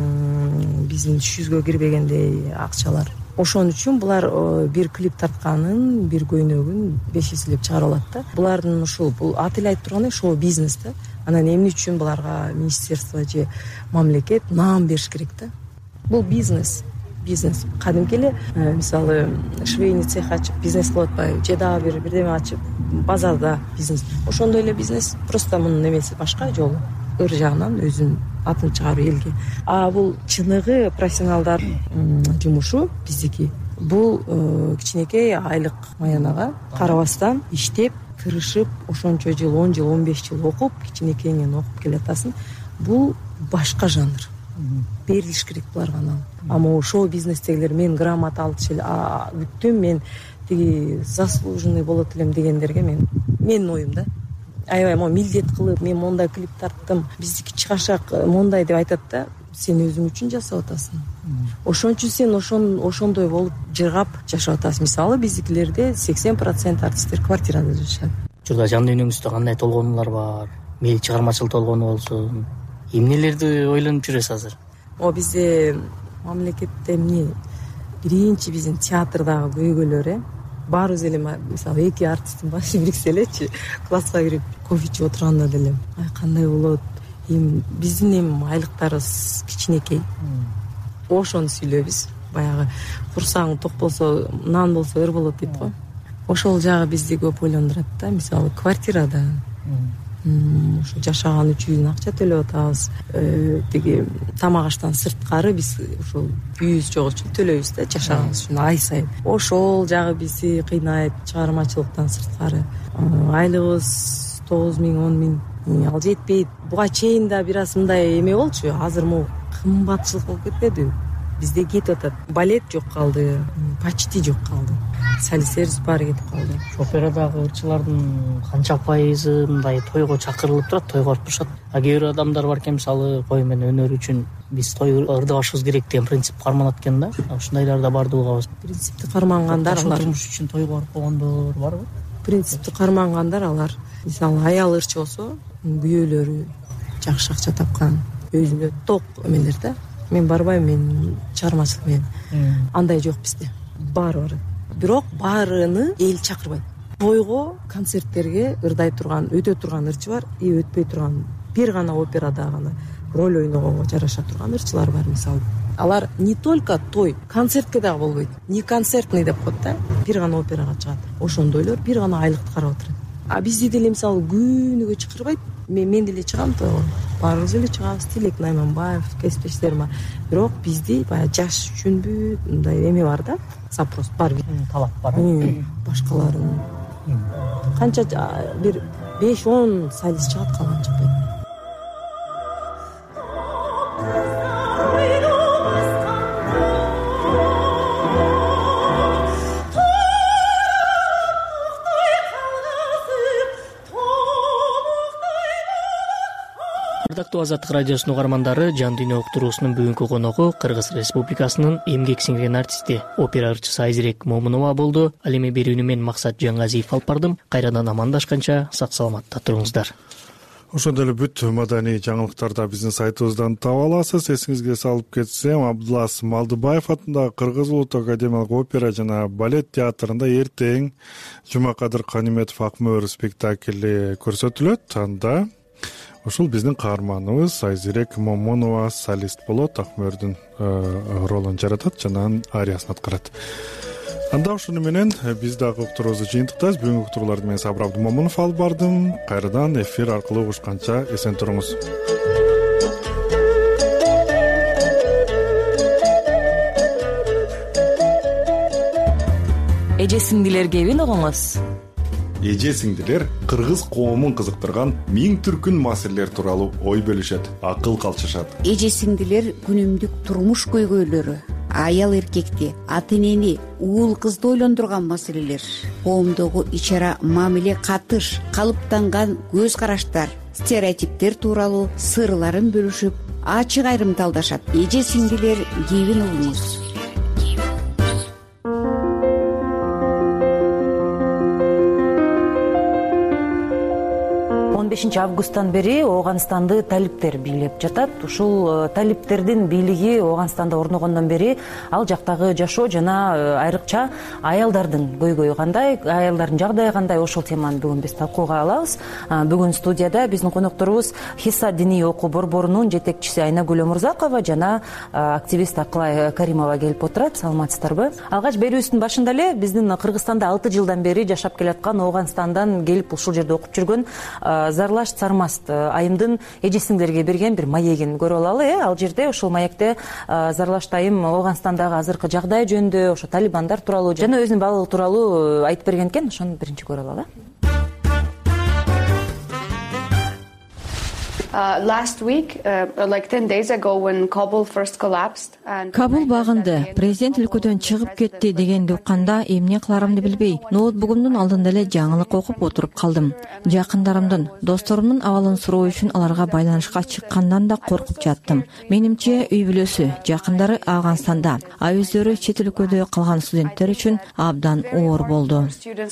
биздин жүзгө кирбегендей акчалар. Ошон үчүн булар бир клип тартканын, бир көйнөгүн беш эселеп чыгарып алат да. Булардын ушул бул аты эле айтып тургандай шоу бизнес да. Анан эмне үчүн буларга министерство же мамлекет наам бериш керек да? Бул бизнес. Бизнес. Кадимки эле мисалы швейный цех ачып бизнес кылып атпайбы, же дагы бир бирдеме ачып базарда бизнес. Ошондой эле бизнес, просто мунун эмеси башка жолу. Ыр жагынан өзүнүн атын чыгаруу элге. А бул чыныгы профессионалдар жумушу биздики. Бул кичинекей айлык маянага карабастан иштеп, тырышып, ошончо жыл, он жыл, он беш жыл окуп, кичинекейинен окуп келатасың. Бул башка жанр. Берилиш керек буларга анан. Ама шоу бизнестегилер мен грамота алчу, а бүттүм, мен тиги заслуженный болот элем дегендерге мен менин оюм да. Аябай мо милдет кылып, мен мондай клип тарттым, биздики чыгашак мондай деп айтат да. Сен өзүң үчүн жасап атасың. Ошон үчүн сен ошон ошондой болуп жыргап жашап атасың. Мисалы биздикилерде сексен процент артисттер квартирада жашашат. Учурда жан дүйнөңүздө кандай толгонулар бар? Мейли чыгармачыл толгону болсун. Эмнелерди ойлонуп жүрөсүз азыр? О бизде мамлекетте эмне биринчи биздин театрдагы көйгөйлөр э баарыбыз эле мисалы эки артисттин башы бириксе элечи класска кирип кофе ичип отурганда деле ай кандай болот, эми биздин эми айлыктарыбыз кичинекей. Ошону сүйлөйбүз. Баягы курсаң ток болсо, нан болсо ыр болот дейт го. Ошол жагы бизди көп ойлондурат да. Мисалы квартирада ошо жашаган үчүн акча төлөп атабыз. Тиги тамак аштан сырткары биз ошол үйүбүз жок үчүн төлөйбүз да, жашаганыбыз үчүн ай сайын. Ошол жагы бизди кыйнайт, чыгармачылыктан сырткары. Айлыгыбыз тогуз миң, он миң ал жетпейт. Буга чейин да бир аз мындай эме болчу. Азыр могу кымбатчылык болуп кетпеди. Бизде кетип атат. Балет жок калды, почти жок калды. Салисерибиз баары кетип калды. Операдагы ырчылардын канча пайызы мындай тойго чакырылып турат, тойго барып турушат. А кээ бир адамдар бар экен, мисалы кой менен өнөр үчүн биз той ырдабашыбыз керек деген принцип карманат экен да. Ушундайлар да барды угабыз. Принципти кармангандар алар. Турмуш үчүн тойго барып койгондор барбы? Принципти кармангандар алар. Мисалы аял ырчы болсо, күйөөлөрү жакшы акча тапкан, өзүнө ток эмелер да. Мен барбайм, мен чыгармачылык менен. Андай жок бизде. Баары бар. Бирок баарыны эл чакырбайт. Тойго, концерттерге ырдай турган, өтө турган ырчы бар, и өтпөй турган, бир гана операда гана роль ойногонго жараша турган ырчылар бар мисалы. Алар не только той, концертке дагы болбойт. Не концертный деп коет да, бир гана операга чыгат. Ошондойлор бир гана айлыкты карап отурат. А бизде деле мисалы күнүгө чакырбайт. Мен мен деле чыгам тойго. Баарыбыз эле чыгабыз, Тилек Найманбаев, кесиптештерим бар. Бирок бизде баягы жаш үчүнбү мындай эме бар да, запрос бар, талап бар. Башкаларын канча бир беш он солист чыгат, калган чыкпайт. урматтуу Азаттык радиосунун угармандары, Жан дүйнө уктуруусунун бүгүнкү коногу Кыргыз Республикасынын эмгек сиңирген артисти, опера ырчысы Айзирек Момунова болду. Ал эми берүүнү мен Максат Жаңгазиев алып бардым. Кайрадан амандашканча сак саламатта туруңуздар. Ошондой эле бүт маданий жаңылыктарды биздин сайтыбыздан таба аласыз. Эсиңизге салып кетсем, Абдулас Малдыбаев атындагы Кыргыз Улуттук академиялык опера жана балет театрында эртең Жумакадыр Каниметов Акмөөр спектакли көрсөтүлөт. Анда ушул биздин каарманыбыз Айзирек Момунова солист болот, Акмөөрдүн ролун жаратат жана ариясын аткарат. Анда ушуну менен биз дагы уктуруубузду жыйынтыктайбыз. Бүгүнкү уктурууларды мен Сабыр Абдымомунов алып бардым. Кайрадан эфир аркылуу угушканча эсен туруңуз. Эже сиңдилер кебин угуңуз. Эже сиңдилер кыргыз коомун кызыктырган миң түркүн маселелер тууралуу ой бөлүшөт, акыл калчышат. Эже сиңдилер күнүмдүк турмуш көйгөйлөрү, аял эркекти, ата энени, уул кызды ойлондурган маселелер, коомдогу ич-ара мамиле, катыш, калыптанган көз караштар, стереотиптер тууралуу сырларын бөлүшүп, ачык айрымталдашат. Эже сиңдилер кебин угуңуз. он бешинчи августтан бери Ооганстанды талиптер бийлеп жатат. Ушул талиптердин бийлиги Ооганстанда орногондон бери ал жактагы жашоо жана айрыкча аялдардын көйгөйү кандай, аялдардын жагдайы кандай, ошол теманы бүгүн биз талкууга алабыз. Бүгүн студияда биздин конокторубуз Хисса диний окуу борборунун жетекчиси Айнагүл Өмүрзакова жана активист Акылай Каримова келип отурат. Саламатсыздарбы? Алгач берүүбүздүн башында эле биздин Кыргызстанда алты жылдан бери жашап келаткан, Ооганстандан келип ушул жерде окуп жүргөн Зарлаш Сармаст айымдын эже сиңдилерге берген бир маегин көрүп алалы. э Ал жерде ушул маекте Зарлаш айым Ооганстандагы азыркы жагдай жөнүндө, ошо талибандар тууралуу жана өзүнүн балалыгы тууралуу айтып берген экен. Ошону биринчи көрүп алалы. Кабул багынды, президент өлкөдөн чыгып кетти дегенди укканда эмне кыларымды билбей, ноутбугумдун алдында эле жаңылык окуп отуруп калдым. Жакындарымдын, досторумдун абалын суроо үчүн аларга байланышка чыккандан да коркуп жаттым. Менимче үй бүлөсү, жакындары Ооганстанда, а өздөрү чет өлкөдө калган студенттер үчүн абдан оор болду.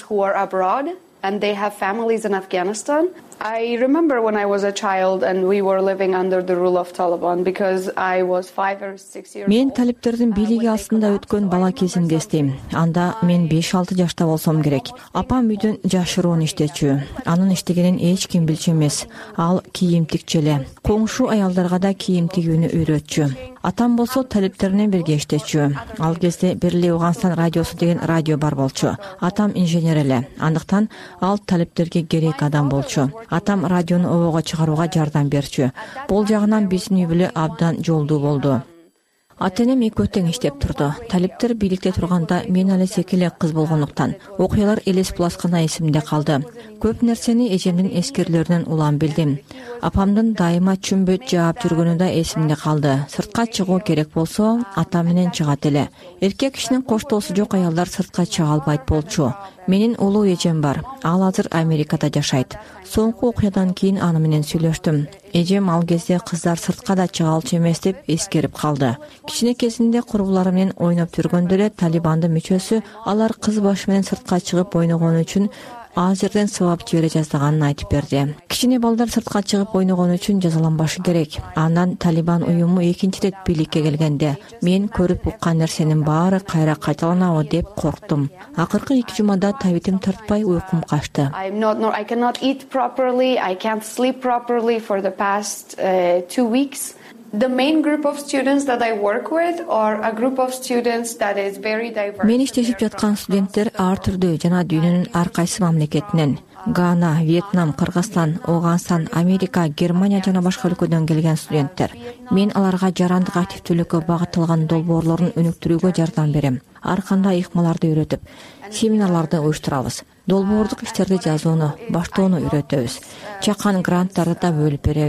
And they have families in Afghanistan. I remember when I was a child and we were living under the rule of Taliban because I was five or six years old. Мен талиптердин бийлиги астында өткөн бала кезимди эстейм. Анда мен беш алты жашта болсом керек. Апам үйдөн жашыруун иштечү. Анын иштегенин эч ким билчү эмес. Ал кийим тикчү. Коңшу аялдарга да кийим тигүүнү үйрөтчү. Атам болсо талиптеринен бирге иштечү. Ал кезде Бирли Ооганстан радиосу деген радио бар болчу. Атам инженер эле. Андыктан ал талиптерге керек адам болчу. Атам радиону обого чыгарууга жардам берчү. Бул жагынан биздин үй бүлө абдан жолдуу болду. Ата-энем экөө тең иштеп турду. Талиптер бийликте турганда мен эле секиле кыз болгондуктан окуялар элес булас гана эсимде калды. Көп нерсени эжемдин эскерилеринен улам билдим. Апамдын дайыма чүмбөт жаап жүргөнү да эсимде калды. Сыртка чыгуу керек болсо, ата менен чыгат эле. Эркек кишинин коштоосу жок аялдар сыртка чыга албайт болчу. Менин улуу эжем бар. Ал азыр Америкада жашайт. Соңку окуядан кийин аны менен сүйлөштүм. Эжем ал кезде кыздар сыртка да чыга алчу эмес деп эскерип калды. Кичине кезинде курбулары менен ойноп жүргөндө эле Талибандын мүчөсү алар кыз башы менен сыртка чыгып ойногону үчүн аз жерден сабап жибере жаздаганын айтып берди. Кичине балдар сыртка чыгып ойногону үчүн жазаланбашы керек. Андан Талибан уюму экинчи рет бийликке келгенде мен көрүп уккан нерсенин баары кайра кайталанабы деп корктум. Акыркы эки жумада табитим тартпай уйкум качты. I cannot eat properly, I can't sleep properly for the past uh, two weeks. The main group of students that I work with are a group of students that is very diverse. Мен иштешип жаткан студенттер ар түрдүү жана дүйнөнүн ар кайсы мамлекетинен, Гана, Вьетнам, Кыргызстан, Ооганстан, Америка, Германия жана башка өлкөдөн келген студенттер. Мен аларга жарандык активдүүлүккө багытталган долбоорлорун өнүктүрүүгө жардам берем. Ар кандай ыкмаларды үйрөтүп, семинарларды уюштурабыз. Долбоордук иштерди жазууну, баштоону үйрөтөбүз. Чакан гранттарды да бөлүп беребиз.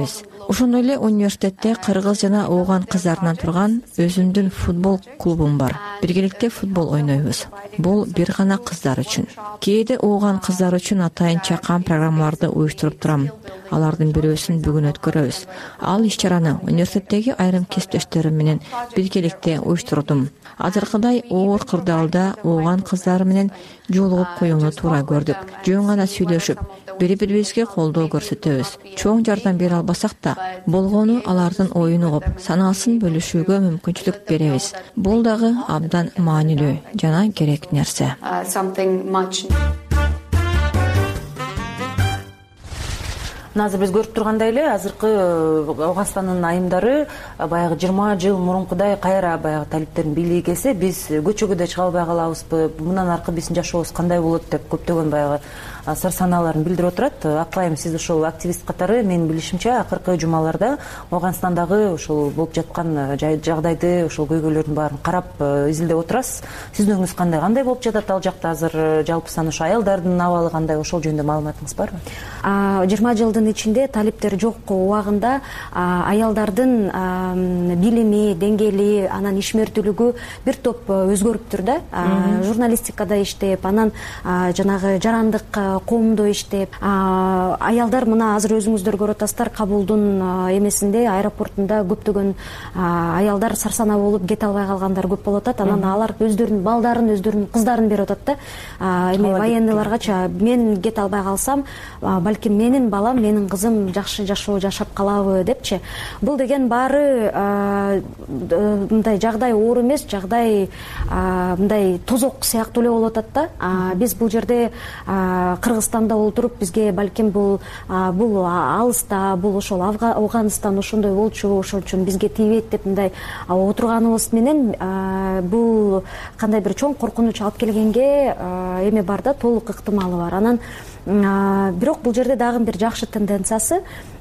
Ошондой эле университетте кыргыз жана ооган кыздарынан турган өзүмдүн футбол клубум бар. Биргеликте футбол ойнойбуз. Бул бир гана кыздар үчүн. Кээде ооган кыздар үчүн атайын чакан программаларды уюштуруп турам. Алардын бирөөсүн бүгүн өткөрөбүз. Ал иш-чараны университеттеги айрым кесиптештерим менен биргеликте уюштурдум. Азыркыдай оор кырдаалда ооган кыздар менен жолугуп коюуну туура көрдүк. Жөн гана сүйлөшүп, бири-бирибизге колдоо көрсөтөбүз. Чоң жардам бере албасак да, болгону алардын оюн угуп, санаасын бөлүшүүгө мүмкүнчүлүк беребиз. Бул дагы абдан маанилүү жана керек нерсе. Азыр биз көрүп тургандай эле азыркы Ооганстандын айымдары баягы жыйырма жыл мурункудай кайра баягы талиптердин бийлиги келсе, биз көчөгө да чыга албай калабызбы, мындан аркы биздин жашообуз кандай болот деп көптөгөн баягы сыр санааларын билдирип отурат. Акылайым, сиз ошол активист катары менин билишимче акыркы жумаларда Ооганстандагы ошол болуп жаткан жагдайды, ошол көйгөйлөрдүн баарын карап изилдеп отурасыз. Сиздин оюңуз кандай? Кандай болуп жатат ал жакта азыр? Жалпы саны ошо аялдардын абалы кандай? Ошол жөнүндө маалыматыңыз барбы? жыйырма жылдын ичинде талиптер жок убагында аялдардын билими, деңгээли, анан ишмердүүлүгү бир топ өзгөрүптүр да. Журналистикада иштеп, анан жанагы жарандык коомдо иштеп, аялдар мына азыр өзүңүздөр көрүп атасыздар, Кабулдун эмесинде, аэропортунда көптөгөн аялдар сарсанаа болуп кете албай калгандар көп болуп атат. Анан алар өздөрүнүн балдарын, өздөрүнүн кыздарын берип атат да. Эми военныйларгача мен кете албай калсам, балким менин балам, менин кызым жакшы жашоо жашап калабы депчи. Бул деген баары мындай жагдай оор эмес, жагдай мындай тозок сыяктуу эле болуп атат да. Биз бул жерде Кыргызстанда олтуруп бизге балким бул бул алыста, бул ошол Афганистан ошондой болчу, ошол үчүн бизге тийбейт деп мындай отурганыбыз менен бул кандай бир чоң коркунуч алып келгенге эме бар да, толук ыктымалы бар. Анан бирок бул жерде дагы бир жакшы тенденциясы,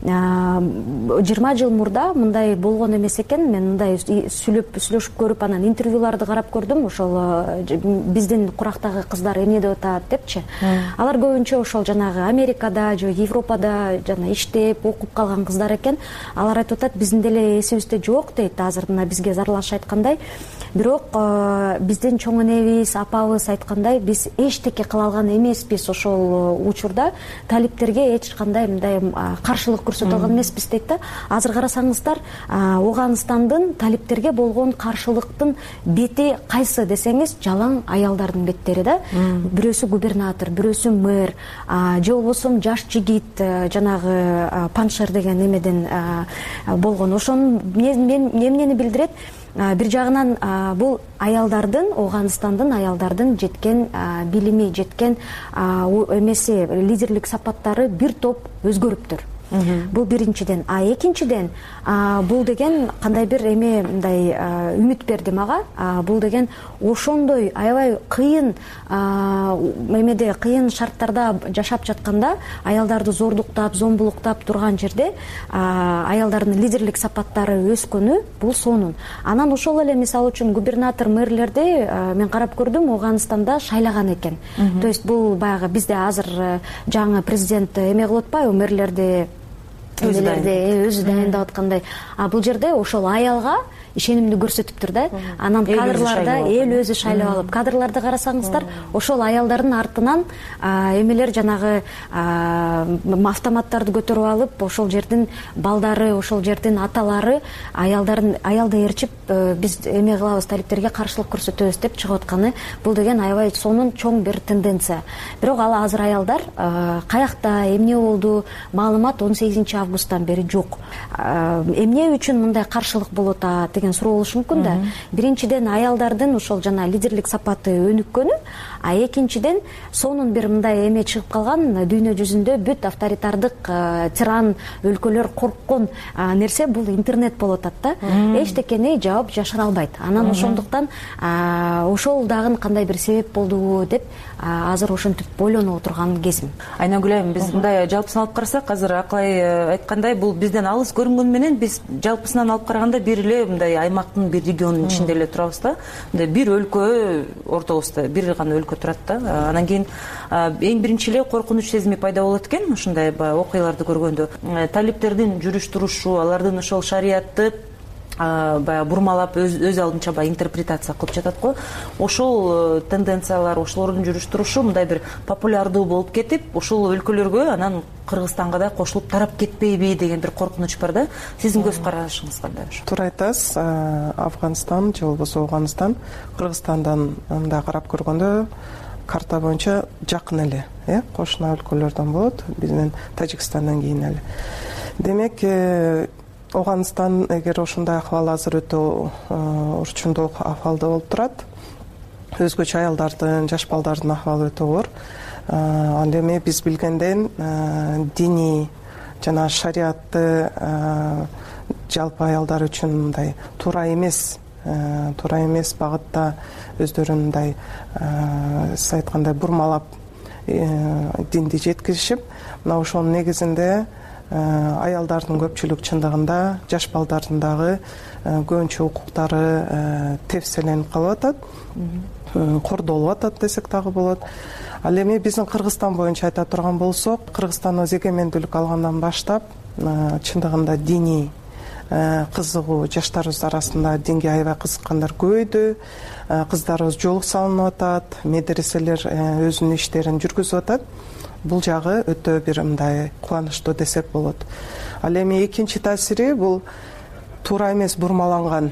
жыйырма жыл мурда мындай болгон эмес экен. Мен мындай сүйлөп сүйлөшүп көрүп, анан интервьюларды карап көрдүм. Ошол биздин курактагы кыздар эмне деп атат депчи. Алар көбүнчө ошол жанагы Америкада же Европада жана иштеп, окуп калган кыздар экен. Алар айтып атат, биздин деле эсибизде жок дейт. Азыр мына бизге зарлашып айткандай. Бирок биздин чоң энебиз, апабыз айткандай, биз эчтеке кыла алган эмеспиз. Ошол учурда талиптерге эч кандай мындай каршылык көрсөтө алган эмеспиз дейт да. Азыр карасаңыздар, Ооганстандын талиптерге болгон каршылыктын бети кайсы десеңиз, жалаң аялдардын беттери да. Бирөөсү губернатор, бирөөсү мэр, же болбосо жаш жигит, жанагы Паншер деген эмеден болгон. Ошонун эмнени билдирет? Бир жагынан бул аялдардын, Ооганстандын аялдардын жеткен билими, жеткен эмеси, лидерлик сапаттары бир топ өзгөрүптүр. Бул биринчиден. А экинчиден, бул деген кандай бир эме мындай үмүт берди мага. Бул деген ошондой аябай кыйын эмеде, кыйын шарттарда жашап жатканда, аялдарды зордуктап, зомбулуктап турган жерде аялдардын лидерлик сапаттары өскөнү бул сонун. Анан ошол эле мисалы үчүн губернатор, мэрлерди мен карап көрдүм, Ооганстанда шайлаган экен. То есть бул баягы бизде азыр жаңы президент эме кылып атпайбы, мэрлерди өзү дайындап аткандай. А бул жерде ошол аялга ишенимди көрсөтүптүр да. Анан кадрларда эл өзү шайлап алып, кадрларды карасаңыздар, ошол аялдардын артынан эмелер жанагы автоматтарды көтөрүп алып, ошол жердин балдары, ошол жердин аталары аялдарын аялды ээрчип, биз эме кылабыз, талиптерге каршылык көрсөтөбүз деп чыгып атканы, бул деген аябай сонун чоң бир тенденция. Бирок ал азыр аялдар каякта, эмне болду, маалымат он сегизинчи августтан бери жок. Эмне үчүн мындай каршылык болуп атат деген суроо болушу мүмкүн да. Биринчиден, аялдардын ошол жана лидерлик сапаты өнүккөнү, а экинчиден, сонун бир мындай эме чыгып калган, дүйнө жүзүндө бүт авторитардык тиран өлкөлөр корккон нерсе бул интернет болуп атат да. Эчтекени жаап жашыра албайт. Анан ошондуктан ошол дагы кандай бир себеп болдубу деп азыр ошентип ойлонуп отурган кезим. Айнагүл айым, биз мындай жалпысын алып карасак, азыр Акылай айткандай, бул бизден алыс көрүнгөнү менен биз жалпысынан алып караганда бир эле мындай мындай аймактын бир региондун ичинде эле турабыз да, мындай бир өлкө ортобузда бир гана өлкө турат да. Анан кийин эң биринчи эле коркунуч сезими пайда болот экен ушундай баягы окуяларды көргөндө. Талиптердин жүрүш турушу, алардын ошол шариятты баягы бурмалап өз алдынча баягы интерпретация кылып жатат го. Ошол тенденциялар, ошолордун жүрүш турушу мындай бир популярдуу болуп кетип, ошол өлкөлөргө анан Кыргызстанга да кошулуп тарап кетпейби деген бир коркунуч бар да. Сиздин көз карашыңыз кандай? Туура айтасыз. Афганистан же болбосо Ауганстан Кыргызстандан мындай карап көргөндө карта боюнча жакын эле, э, кошуна өлкөлөрдөн болот, биздин Тажикстандан кийин эле. Демек, Ауганстан эгер ошондой акыбал азыр өтө урчундуу акыбалда болуп турат. Өзгөчө аялдардын, жаш балдардын акыбалы өтө оор. Ал эми биз билгенден диний жана шариятты жалпы аялдар үчүн мындай туура эмес, туура эмес багытта өздөрүн мындай сиз айткандай бурмалап динди жеткизишип, мына ошонун негизинде аялдардын көпчүлүк чындыгында жаш балдардын дагы көбүнчө укуктары тепселенип калып атат, кордолуп атат десек дагы болот. Ал эми биздин Кыргызстан боюнча айта турган болсок, Кыргызстан өз эгемендүүлүк алгандан баштап чындыгында диний кызыгуу жаштарыбыз арасында динге аябай кызыккандар көбөйдү. Кыздарыбыз жолук салынып атат, медреселер өзүнүн иштерин жүргүзүп атат. Бул жагы өтө бир мындай кубанычтуу десек болот. Ал эми экинчи таасири бул туура эмес бурмаланган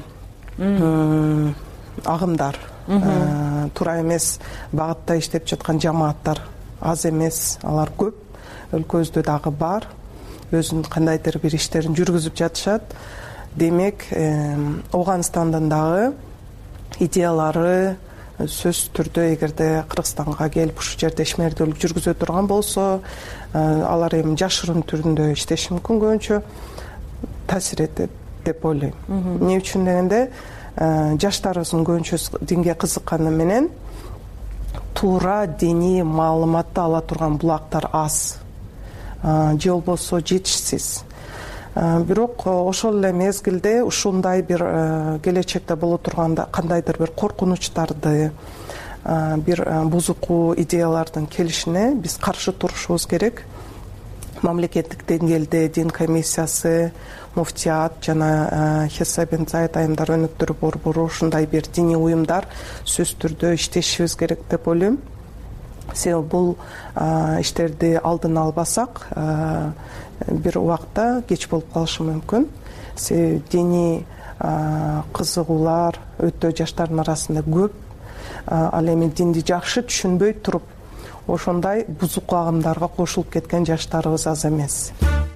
агымдар, туура эмес багытта иштеп жаткан жамааттар аз эмес, алар көп. Өлкөбүздө дагы бар. Өзүнүн кандайдыр бир иштерин жүргүзүп жатышат. Демек, Ауганстандын дагы идеялары сөзсүз түрдө эгерде Кыргызстанга келип ушул жерде ишмердүүлүк жүргүзө турган болсо, алар эми жашыруун түрүндө иштеши мүмкүн, көбүнчө таасир этет деп ойлойм. Эмне үчүн дегенде, жаштарыбыздын көбүнчөсү динге кызыкканы менен туура диний маалыматты ала турган булактар аз, же болбосо жетишсиз. Бирок ошол эле мезгилде ушундай бир келечекте боло турганда кандайдыр бир коркунучтарды, бир бузуку идеялардын келишине биз каршы турушубуз керек. Мамлекеттик деңгээлде дин комиссиясы, муфтият жана Хесабин Зайд айымдар өнүктүрүү борбору ушундай бир диний уюмдар сөзсүз түрдө иштешибиз керек деп ойлойм. Себеби бул иштерди алдын албасак, бир убакта кеч болуп калышы мүмкүн. Себеби диний кызыгуулар өтө жаштардын арасында көп. Ал эми динди жакшы түшүнбөй туруп, ошондой бузук агымдарга кошулуп кеткен жаштарыбыз аз эмес.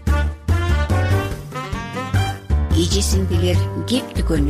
Эжесиңдилер кеп дүкөнү.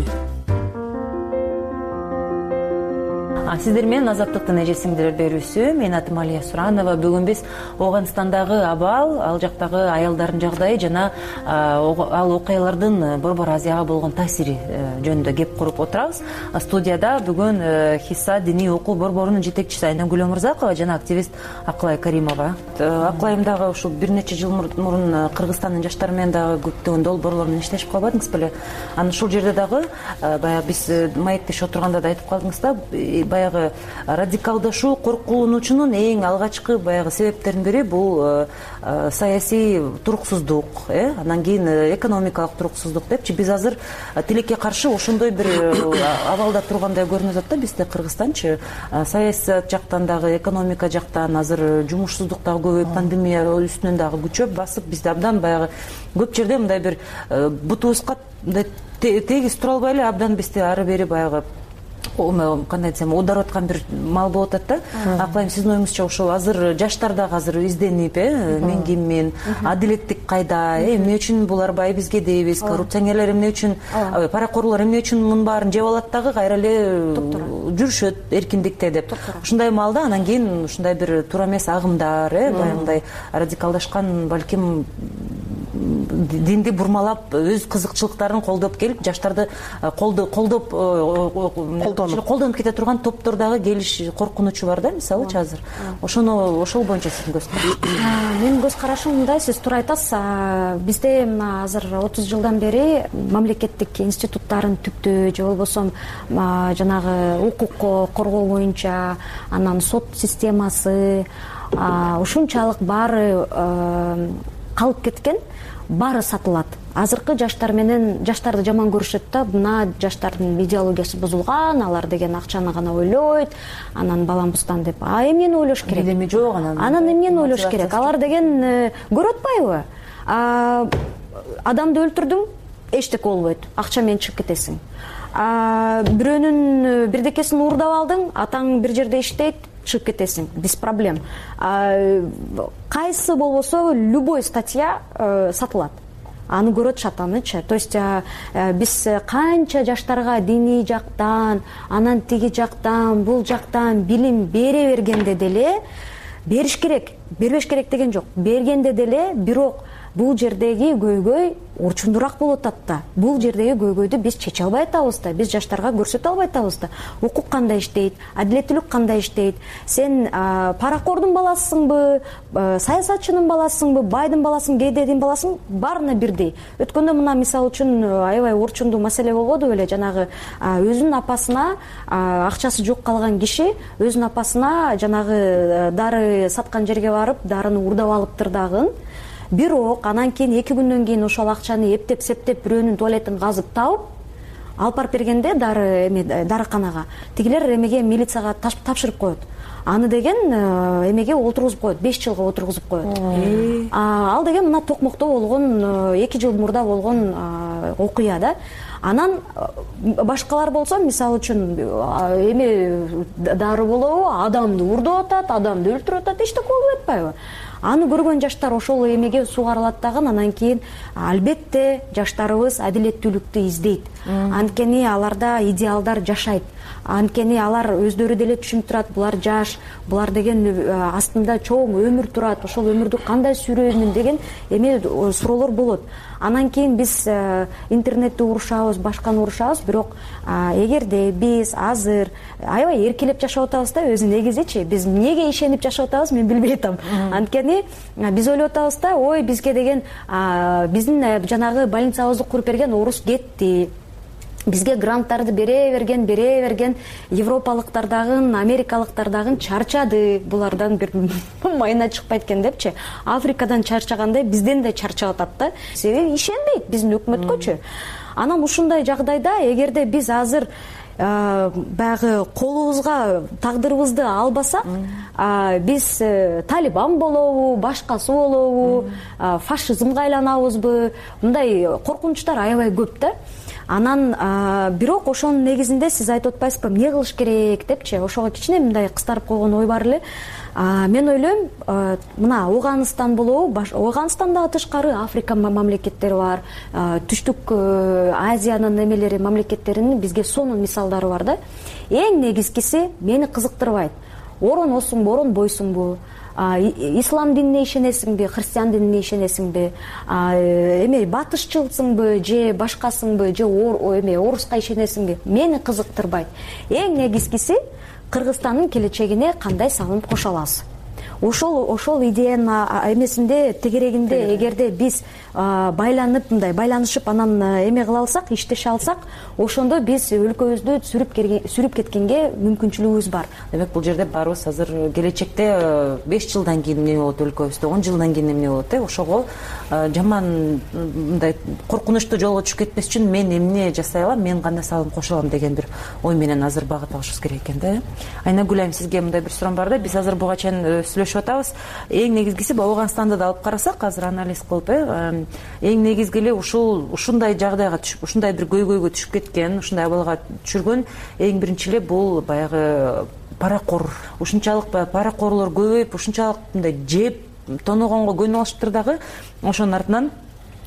Сиздер менен Азаттыктын эжесиңдилер берүүсү. Мен атым Алия Суранова. Бүгүн биз Оогандстандагы абал, ал жактагы аялдардын жагдайы жана ал окуялардын Борбор Азияга болгон таасири жөнүндө кеп куруп отурабыз. Студияда бүгүн Хисса диний окуу борборунун жетекчиси Айнам Гүлөмурзакова жана активист Акылай Каримова. Акылайым дагы ушул бир нече жыл мурун Кыргызстандын жаштары менен дагы көптөгөн долбоорлор менен иштешип калбадыңыз беле? Анан ушул жерде дагы баягы биз маектешип отурганда да айтып калдыңыз да, баягы радикалдашуу, коркунучунун эң алгачкы баягы себептеринин бири бул саясий туруксуздук, э, анан кийин экономикалык туруксуздук депчи. Биз азыр тилекке каршы ошондой бир абалда тургандай көрүнүп атат да бизде. Кыргызстанчы саясат жактан дагы, экономика жактан азыр жумушсуздук дагы көбөйүп, пандемия үстүнөн дагы күчөп басып, бизде абдан баягы көп жерде мындай бир бутубузга тегиз тура албай эле абдан бизде ары бери баягы кандай десем, ударып аткан бир мал болуп атат да. Акылайым, сиздин оюңузча ошол азыр жаштар дагы азыр изденип, э, мен киммин, адилеттик кайда, эмне үчүн булар бай бизге дейбиз, коррупционерлер эмне үчүн, паракорлор эмне үчүн мунун баарын жеп алат дагы кайра эле жүрүшөт эркиндикте деп. Ушундай маалда анан кийин ушундай бир туура эмес агымдар, э, баягындай радикалдашкан, балким динди бурмалап өз кызыкчылыктарын колдоп келип жаштарды колдоп колдонуп кете турган топтор дагы келиш коркунучу бар да, мисалычы азыр. Ошону ошол боюнча сиздин көз карашыңыз? Менин көз карашым мындай, сиз туура айтасыз. Бизде азыр отуз жылдан бери мамлекеттик институттарын түптөө же болбосо жанагы укукку коргоо боюнча, анан сот системасы ушунчалык баары калып кеткен, баары сатылат. Азыркы жаштар менен жаштарды жаман көрүшөт да, мына жаштардын идеологиясы бузулган, алар деген акчаны гана ойлойт, анан баламбыздан деп. А эмнени ойлош керек? Билими жок анан. Анан эмнени ойлош керек? Алар деген көрүп атпайбы? Адамды өлтүрдүң, эчтеке болбойт, акча менен чыгып кетесиң. Бирөөнүн бирдекесин уурдап алдың, атаң бир жерде иштейт, чыгып кетесиң, без проблем. Кайсы болбосо любой статья сатылат. Аны көрөтүшат, анычы. То есть биз канча жаштарга диний жактан, анан тиги жактан, бул жактан билим бере бергенде деле, бериш керек, бербеш керек деген жок. Бергенде деле, бирок бул жердеги көйгөй орчундураак болуп атат да. Бул жердеги көйгөйдү биз чече албай атабыз да, биз жаштарга көрсөтө албай атабыз да. Укук кандай иштейт, адилеттүүлүк кандай иштейт? Сен паракордун баласысыңбы, саясатчынын баласысыңбы, байдын баласың, кедейдин баласың, баарына бирдей. Өткөндө мына мисал үчүн аябай орчундуу маселе болбоду беле, жанагы өзүнүн апасына акчасы жок калган киши өзүнүн апасына жанагы дары саткан жерге барып, дарыны уурдап алыптыр дагы. Бирок анан кийин эки күндөн кийин ошол акчаны эптеп септеп бирөөнүн туалетин казып табып алып барып бергенде дары эме дарыканага, тигилер эмеге милицияга тапшырып коет. Аны деген эмеге отургузуп коет, беш жылга отургузуп коет. Ал деген мына Токмокто болгон эки жыл мурда болгон окуя да. Анан башкалар болсо, мисалы үчүн эме дары болобу, адамды уурдап атат, адамды өлтүрүп атат, эчтеке болбой атпайбы? Аны көргөн жаштар ошол эмеге сугарылат дагы, анан кийин албетте жаштарыбыз адилеттүүлүктү издейт. Анткени аларда идеалдар жашайт. Анткени алар өздөрү деле түшүнүп турат, булар жаш, булар деген астында чоң өмүр турат, ошол өмүрдү кандай сүрөмүн деген эме суроолор болот. Анан кийин биз интернетти урушабыз, башканы урушабыз, бирок эгерде биз азыр аябай эркелеп жашап атабыз да, өзү негизичи, биз эмнеге ишенип жашап атабыз, мен билбей атам. Анткени биз ойлоп атабыз да, ой, бизге деген биздин жанагы больницабызды куруп берген орус кетти. Бизге гранттарды бере берген, бере берген европалыктардагы, америкалыктардагы чарчады. Булардан бир майына чыкпайт экен депчи. Африкадан чарчагандай бизден да чарчап атат да. Себеби ишенбейт биздин өкмөткөчү. Анан ушундай жагдайда эгерде биз азыр баягы колубузга тагдырыбызды албасак, биз талибан болобу, башкасы болобу, фашизмге айланабызбы? Мындай коркунучтар аябай көп да. Анан бирок ошонун негизинде сиз айтып атпайсызбы, эмне кылыш керек депчи, ошого кичине мындай кыстарып койгон ой бар эле. Мен ойлойм, мына Ауганстан болобу, Ауганстандагы тышкары Африка мамлекеттери бар, Түштүк Азиянын эмелери, мамлекеттеринин бизге сонун мисалдары бар да. Эң негизгиси мени кызыктырбайт. Орон-осуңбу, орон бойсуңбу, ислам динине ишенесиңби, христиан динине ишенесиңби, эме батышчылсыңбы, же башкасыңбы, же эме оруска ишенесиңби, мени кызыктырбайт. Эң негизгиси Кыргызстандын келечегине кандай салым кошо алабыз. Ошол ошол идеянын эмесинде, тегерегинде эгерде биз байланып, мындай байланышып, анан эме кыла алсак, иштеше алсак, ошондо биз өлкөбүздү сүрүп сүрүп кеткенге мүмкүнчүлүгүбүз бар. Демек бул жерде баарыбыз азыр келечекте беш жылдан кийин эмне болот өлкөбүздө, он жылдан кийин эмне болот, э? Ошого жаман мындай коркунучтуу жолго түшүп кетпес үчүн мен эмне жасай алам, мен кандай салым кошо алам деген бир ой менен азыр багыт алышыбыз керек экен да. Айнагүл айым, сизге мындай бир суроом бар да. Биз азыр буга чейин сүйлөшүп атабыз. Эң негизгиси Ауганстанды да алып карасак, азыр анализ кылып, э, эң негизги эле ушул ушундай жагдайга түшүп, ушундай бир көйгөйгө түшүп кеткен, ушундай абалга түшүргөн эң биринчи эле бул баягы паракор. Ушунчалык паракорлор көбөйүп, ушунчалык мындай жеп тоногонго көнүп алышыптыр дагы. Ошонун артынан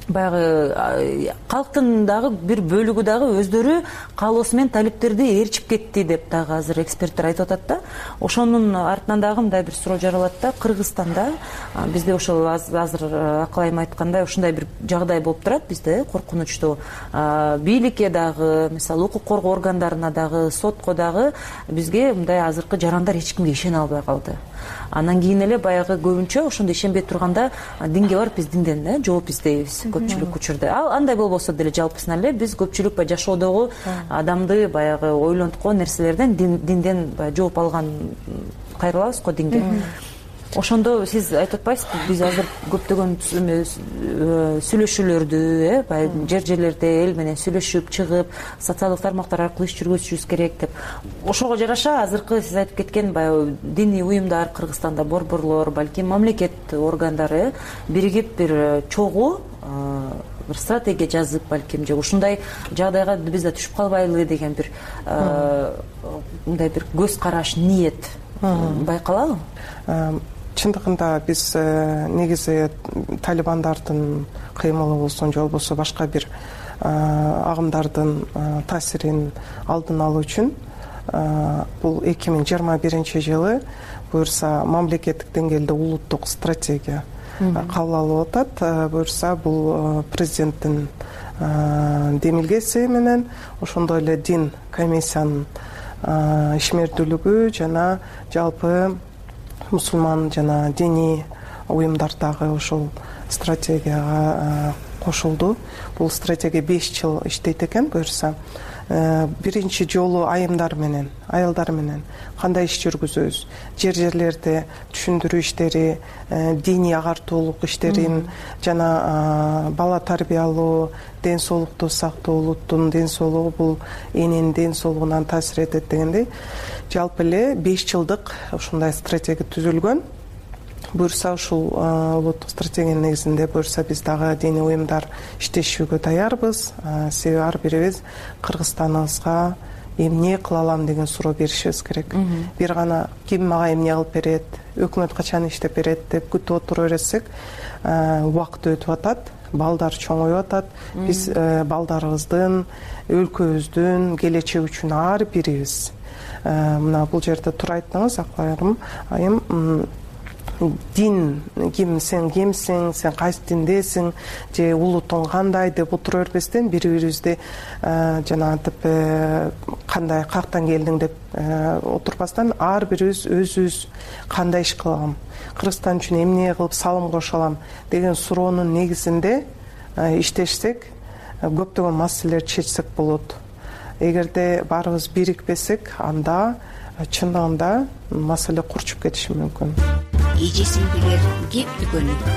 баягы калктын дагы бир бөлүгү дагы өздөрү каалоосу менен талиптерди ээрчип кетти деп дагы азыр эксперттер айтып атат да. Ошонун артынан дагы мындай бир суроо жаралат да. Кыргызстанда бизде ошол азыр акыл айым айткандай ушундай бир жагдай болуп турат бизде, коркунучтуу. Бийликке дагы, мисалы укук коргоо органдарына дагы, сотко дагы бизге мындай азыркы жарандар эч кимге ишене албай калды. Андан кийин эле баягы көбүнчө ошондой ишенбей турганда динге барып биз динден да жооп издейбиз көпчүлүк учурда. Ал андай болбосо деле жалпысынан эле биз көпчүлүк баягы жашоодогу адамды баягы ойлонткон нерселерден динден баягы жооп алган кайрылабыз го динге. Ошондо сиз айтып атпайсызбы, биз азыр көптөгөн сүйлөшүүлөрдү, э, баягы жер жерлерде эл менен сүйлөшүп чыгып, социалдык тармактар аркылуу иш жүргүзүшүбүз керек деп. Ошого жараша азыркы сиз айтып кеткен баягы диний уюмдар Кыргызстанда, борборлор, балким мамлекет органдары биригип бир чогуу бир стратегия жазып, балким же ушундай жагдайга биз да түшүп калбайлы деген бир мындай бир көз караш, ниет байкалабы? Чындыгында биз негизи талибандардын кыймылы болсун же болбосо башка бир агымдардын таасирин алдын алуу үчүн бул эки миң жыйырма биринчи жылы буюрса мамлекеттик деңгээлде улуттук стратегия кабыл алып атат. Буюрса бул президенттин демилгеси менен ошондой эле дин комиссиянын ишмердүүлүгү жана жалпы мусулман жана диний уюмдар дагы ошол стратегияга кошулду. Бул стратегия беш жыл иштейт экен. Буюрса биринчи жолу айымдар менен, аялдар менен кандай иш жүргүзөбүз, жер жерлерде түшүндүрүү иштери, диний агартуулук иштерин жана бала тарбиялоо, ден соолукту сактоо, улуттун ден соолугу бул эненин ден соолугуна таасир этет дегендей жалпы эле беш жылдык ушундай стратегия түзүлгөн. Буюрса ушул улуттук стратегиянын негизинде буюрса биз дагы диний уюмдар иштешүүгө даярбыз. Себеби ар бирибиз Кыргызстаныбызга эмне кыла алам деген суроо беришибиз керек. Бир гана ким мага эмне кылып берет, өкмөт качан иштеп берет деп күтүп отура берсек, убакыт өтүп атат, балдар чоңоюп атат. Биз балдарыбыздын, өлкөбүздүн келечеги үчүн ар бирибиз мына бул жерде тура айттыңыз, акыл айым, дин ким, сен кимсиң, сен кайсы диндесиң, же улутуң кандай деп отура бербестен бири бирибизди жанагынтип кандай каяктан келдиң деп отурбастан ар бирибиз өзүбүз кандай иш кылам, Кыргызстан үчүн эмне кылып салым кошо алам деген суроонун негизинде иштешсек, көптөгөн маселелерди чечсек болот. Эгерде баарыбыз бирикпесек, анда чындыгында маселе курчуп кетиши мүмкүн. Эжесиңдилер кеп дүкөнү.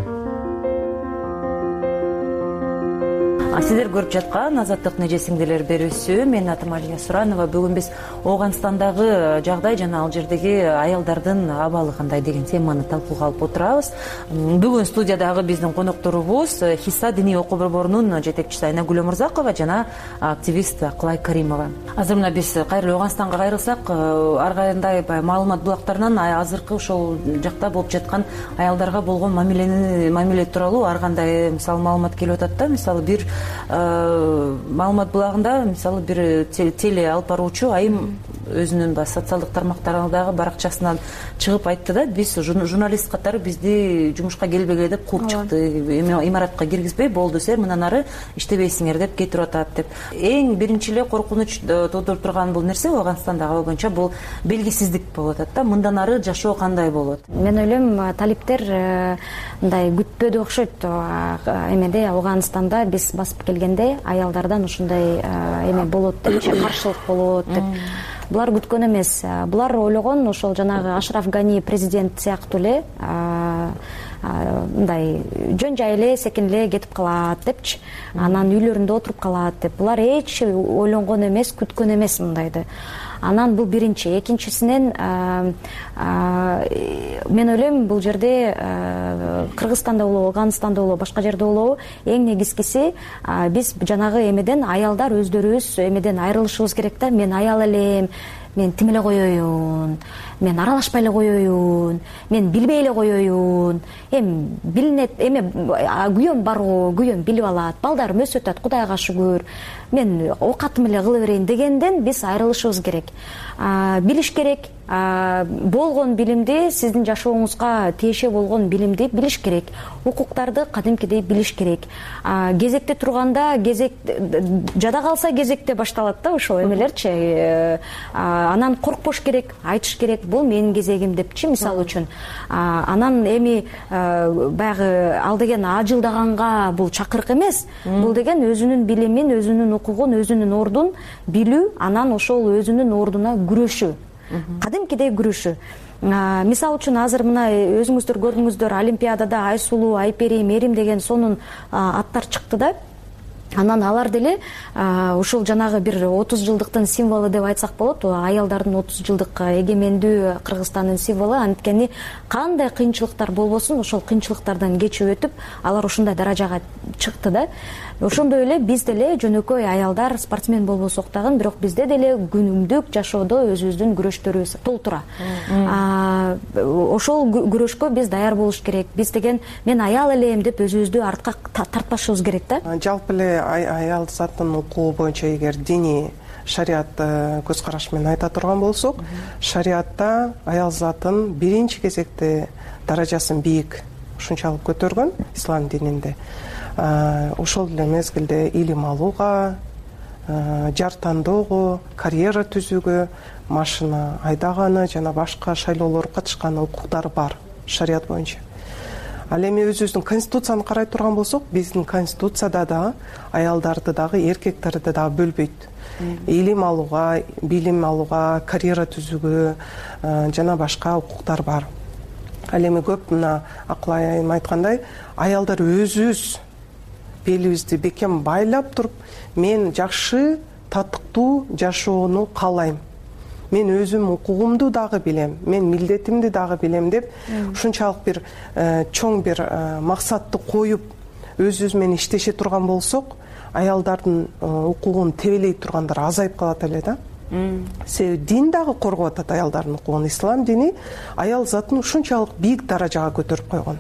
Сиздер көрүп жаткан Азаттыктын эжесиңдилер берүүсү. Менин атым Алия Суранова. Бүгүн биз Ооганстандагы жагдай жана ал жердеги аялдардын абалы кандай деген теманы талкууга алып отурабыз. Бүгүн студиядагы биздин конокторубуз Хисса диний окуу борборунун жетекчиси Айнагүл Өмүрзакова жана активист Акылай Каримова. Азыр мына биз кайра Ооганстанга кайрылсак, ар кандай маалымат булактарынан азыркы ошол жакта болуп жаткан аялдарга болгон мамилени мамиле тууралуу ар кандай мисалы маалымат келип атат да. Мисалы бир маалымат булагында мисалы бир теле алып баруучу айым өзүнүн социалдык тармактардагы баракчасынан чыгып айтты да, биз журналист катары бизди жумушка келбегиле деп кууп чыкты, имаратка киргизбей, болду силер мындан ары иштебейсиңер деп кетирип атат деп. Эң биринчи эле коркунуч туудуруп турган бул нерсе Ооганстандагы абал боюнча бул белгисиздик болуп атат да. Мындан ары жашоо кандай болот? Мен ойлойм, талиптер мындай күтпөдү окшойт. Эмеде Ооганстанда биз басып келгенде аялдардан ушундай эме болот деп, каршылык болот деп. Булар күткөн эмес. Булар ойлогон ошол жанагы Ашраф Гани президент сыяктуу эле мындай жөн жай эле секин эле кетип калат депчи, анан үйлөрүндө отуруп калат деп. Булар эч ойлонгон эмес, күткөн эмес мындайды. Анан бул биринчи. Экинчисинен мен ойлойм, бул жерде Кыргызстанда болобу, Ооганстанда болобу, башка жерде болобу, эң негизгиси биз жанагы эмеден аялдар өздөрүбүз эмеден айрылышыбыз керек да. Мен аял элем, мен тим эле коеюн, мен аралашпай эле коеюн, мен билбей эле коеюн, эми билинет, эми күйөөм барбы, күйөөм билип алат, балдарым өсүп атат, Кудайга шүгүр, мен оокатым эле кыла берейин дегенден биз айрылышыбыз керек. Билиш керек, болгон билимди, сиздин жашооңузга тиеше болгон билимди билиш керек. Укуктарды кадимкидей билиш керек. Кезекте турганда, кезек жада калса кезекте башталат да ошол эмелерчи. Анан коркпош керек, айтыш керек, бул менин кезегим депчи, мисалы үчүн. Анан эми баягы ал деген ажылдаганга бул чакырык эмес. Бул деген өзүнүн билимин, өзүнүн укугун, өзүнүн ордун билүү, анан ошол өзүнүн ордуна күрөшүү. Кадимкидей күрөшүү. Мисалы үчүн азыр мына өзүңүздөр көрдүңүздөр, Олимпиадада Айсулуу, Айпери, Мерим деген сонун аттар чыкты да. Анан алар деле ушул жанагы бир отуз жылдыктын символу деп айтсак болот. Аялдардын отуз жылдык эгемендүү Кыргызстандын символу. Анткени кандай кыйынчылыктар болбосун, ошол кыйынчылыктардан кечип өтүп, алар ушундай даражага чыкты да. Ошондой эле биз деле жөнөкөй аялдар спортсмен болбосок дагы, бирок бизде деле күнүмдүк жашоодо өзүбүздүн күрөштөрүбүз толтура. Ошол күрөшкө биз даяр болуш керек. Биз деген мен аял элем деп өзүбүздү артка тартпашыбыз керек да. Жалпы эле аял заттын укугу боюнча эгер диний шарият көз карашы менен айта турган болсок, шариатта аял затын биринчи кезекте даражасын бийик ушунчалык көтөргөн ислам дининде. Ошол эле мезгилде илим алууга, жар тандоого, карьера түзүүгө, машина айдаганы жана башка шайлоолорго катышкан укуктары бар шарият боюнча. Ал эми өзүбүздүн конституцияны карай турган болсок, биздин конституцияда да аялдарды дагы, эркектерди дагы бөлбөйт. Илим алууга, билим алууга, карьера түзүүгө жана башка укуктар бар. Ал эми көп мына Акыл айым айткандай, аялдар өзүбүз белибизди бекем байлап туруп, мен жакшы, татыктуу жашоону каалайм. Мен өзүм укугумду дагы билем, мен милдетимди дагы билем деп, ушунчалык бир чоң бир максатты коюп, өзүбүз менен иштеше турган болсок, аялдардын укугун тебелей тургандар азайып калат эле да. Себеби дин дагы коргоп атат аялдардын укугун. Ислам дини аял затын ушунчалык бийик даражага көтөрүп койгон.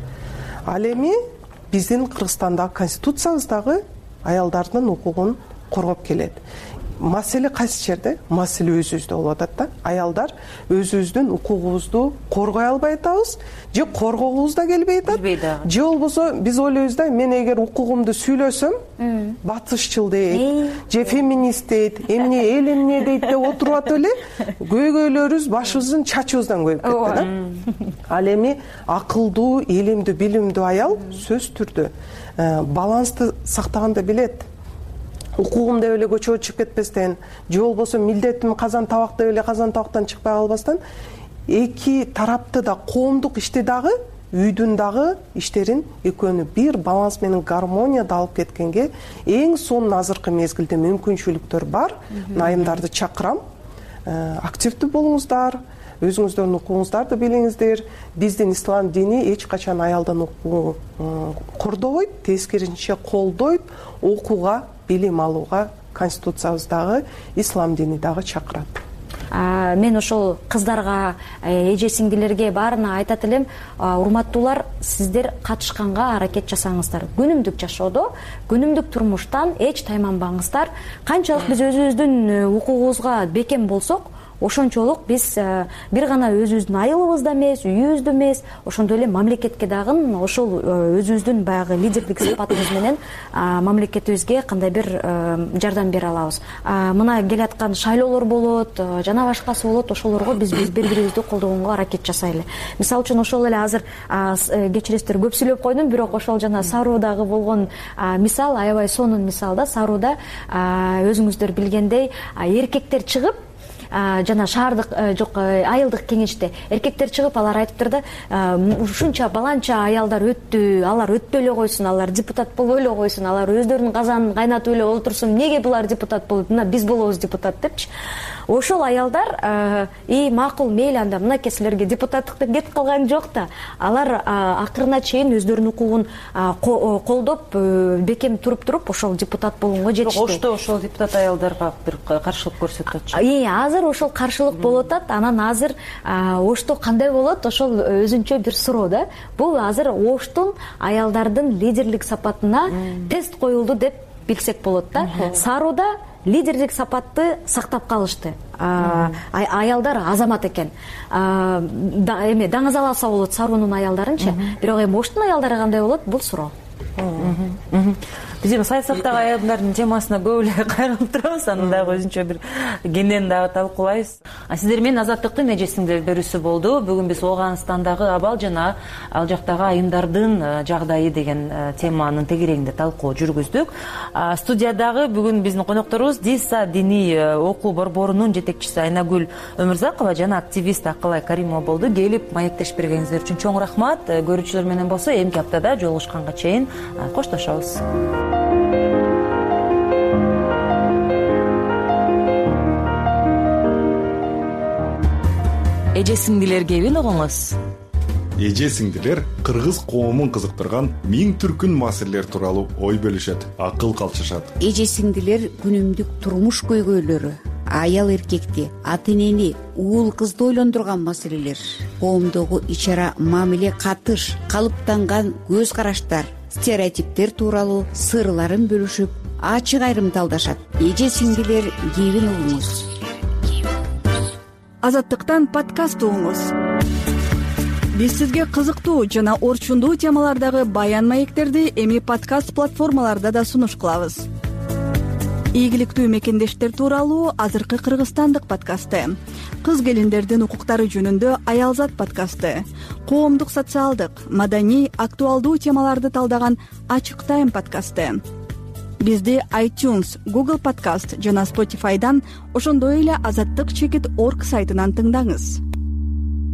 Ал эми биздин Кыргызстандагы конституциябыздагы аялдардын укугун коргоп келет. Маселе кайсы жерде? Маселе өзүбүздө болуп атат да. Аялдар өзүбүздүн укугубузду коргой албай атабыз, же коргогубуз да келбей атат. Же болбосо биз ойлойбуз да, мен эгер укугумду сүйлөсөм, батышчыл дейт, же феминист дейт, эмне эл эмне дейт деп отуруп атып эле көйгөйлөрүбүз башыбыздын чачыбыздан көйүп кетти да. Ал эми акылдуу, илимдүү, билимдүү аял сөзсүз түрдө балансты сактаганды билет. Укугум деп эле көчөгө чыгып кетпестен, же болбосо милдетим казан табак деп эле казан табактан чыкпай калбастан, эки тарапты да, коомдук ишти дагы, үйдүн дагы иштерин экөөнү бир баланс менен гармонияда алып кеткенге эң сонун азыркы мезгилде мүмкүнчүлүктөр бар. Айымдарды чакырам, активдүү болуңуздар, өзүңүздөрдүн укугуңуздарды билиңиздер. Биздин ислам дини эч качан аялдын укугун кордобойт, тескерисинче колдойт, окууга, билим алууга конституциябыздагы ислам дини дагы чакырат. Мен ошол кыздарга, эже сиңдилерге баарына айтат элем, урматтуулар, сиздер катышканга аракет жасаңыздар. Күнүмдүк жашоодо, күнүмдүк турмуштан эч тайманбаңыздар. Канчалык биз өзүбүздүн укугубузга бекем болсок, ошончолук биз бир гана өзүбүздүн айылыбызда эмес, үйүбүздө эмес, ошондой эле мамлекетке дагы ошол өзүбүздүн баягы лидерлик сапатыбыз менен мамлекетибизге кандай бир жардам бере алабыз. Мына келаткан шайлоолор болот, жана башкасы болот, ошолорго биз бири-бирибизди колдогонго аракет жасайлы. Мисалы үчүн ошол эле азыр кечиресиздер көп сүйлөп койдум, бирок ошол жана Саруудагы болгон мисал аябай сонун мисал да. Сарууда өзүңүздөр билгендей эркектер чыгып, жана шаардык жок айылдык кеңеште эркектер чыгып, алар айтыптыр да, ушунча баланча аялдар өттү, алар өтпөй эле койсун, алар депутат болбой эле койсун, алар өздөрүнүн казанын кайнатып эле отурсун, эмнеге булар депутат болуп, мына биз болобуз депутат депчи. ошол аялдар и макул мейли анда мынакей силерге депутаттыктан кетип калган жок да, алар акырына чейин өздөрүнүн укугун колдоп бекем туруп туруп ошол депутат болгонго жетишти. Ошто ошол депутат аялдарга бир каршылык көрсөтүп атышат. Азыр ошол каршылык болуп атат. Анан азыр Ошто кандай болот, ошол өзүнчө бир суроо да. Бул азыр Оштун аялдардын лидерлик сапатына тест коюлду деп билсек болот да. Сарууда лидерлик сапатты сактап калышты. Аялдар азамат экен. Эме даңыз аласа болот Саруунун аялдарынчы. Бирок эми Оштун аялдары кандай болот, бул суроо. Биз эми саясаттагы аялдардын темасына көп эле кайрылып турабыз, аны дагы өзүнчө бир кенен дагы талкуулайбыз. Сиздер менен Азаттыктын эже сиңдил берүүсү болду. Бүгүн биз Ооганстандагы абал жана ал жактагы айымдардын жагдайы деген теманын тегерегинде талкуу жүргүздүк. Студиядагы бүгүн биздин конокторубуз Диса диний окуу борборунун жетекчиси Айнагүл Өмүрзакова жана активист Акылай Каримова болду. Келип маектеш бергениңиздер үчүн чоң рахмат. Көрүүчүлөр менен болсо эмки аптада жолугушканга чейин коштошобуз. Эже сиңдилер кебин угуңуз. Эже сиңдилер кыргыз коомун кызыктырган миң түркүн маселелер тууралуу ой бөлүшөт, акыл калчышат. Эже сиңдилер күнүмдүк турмуш көйгөйлөрү, аял эркекти, ата энени, уул кызды ойлондурган маселелер, коомдогу ич-ара мамиле катыш, калыптанган көз караштар, стереотиптер тууралуу сырларын бөлүшүп, ачык айрымдалдашат. Эже сиңдилер кебин угуңуз. Азаттыктан подкаст угуңуз. Биз сизге кызыктуу жана орчундуу темалардагы баян маектерди эми подкаст платформаларда да сунуш кылабыз. Ийгиликтүү мекендештер тууралуу азыркы кыргызстандык подкасты, кыз келиндердин укуктары жөнүндө Аялзат подкасты, коомдук социалдык, маданий, актуалдуу темаларды талдаган Ачык Тайм подкасты. Бизди iTunes, Google Podcast жана Spotify'дан, ошондой эле азаттык чекит точка орг сайтынан тыңдаңыз.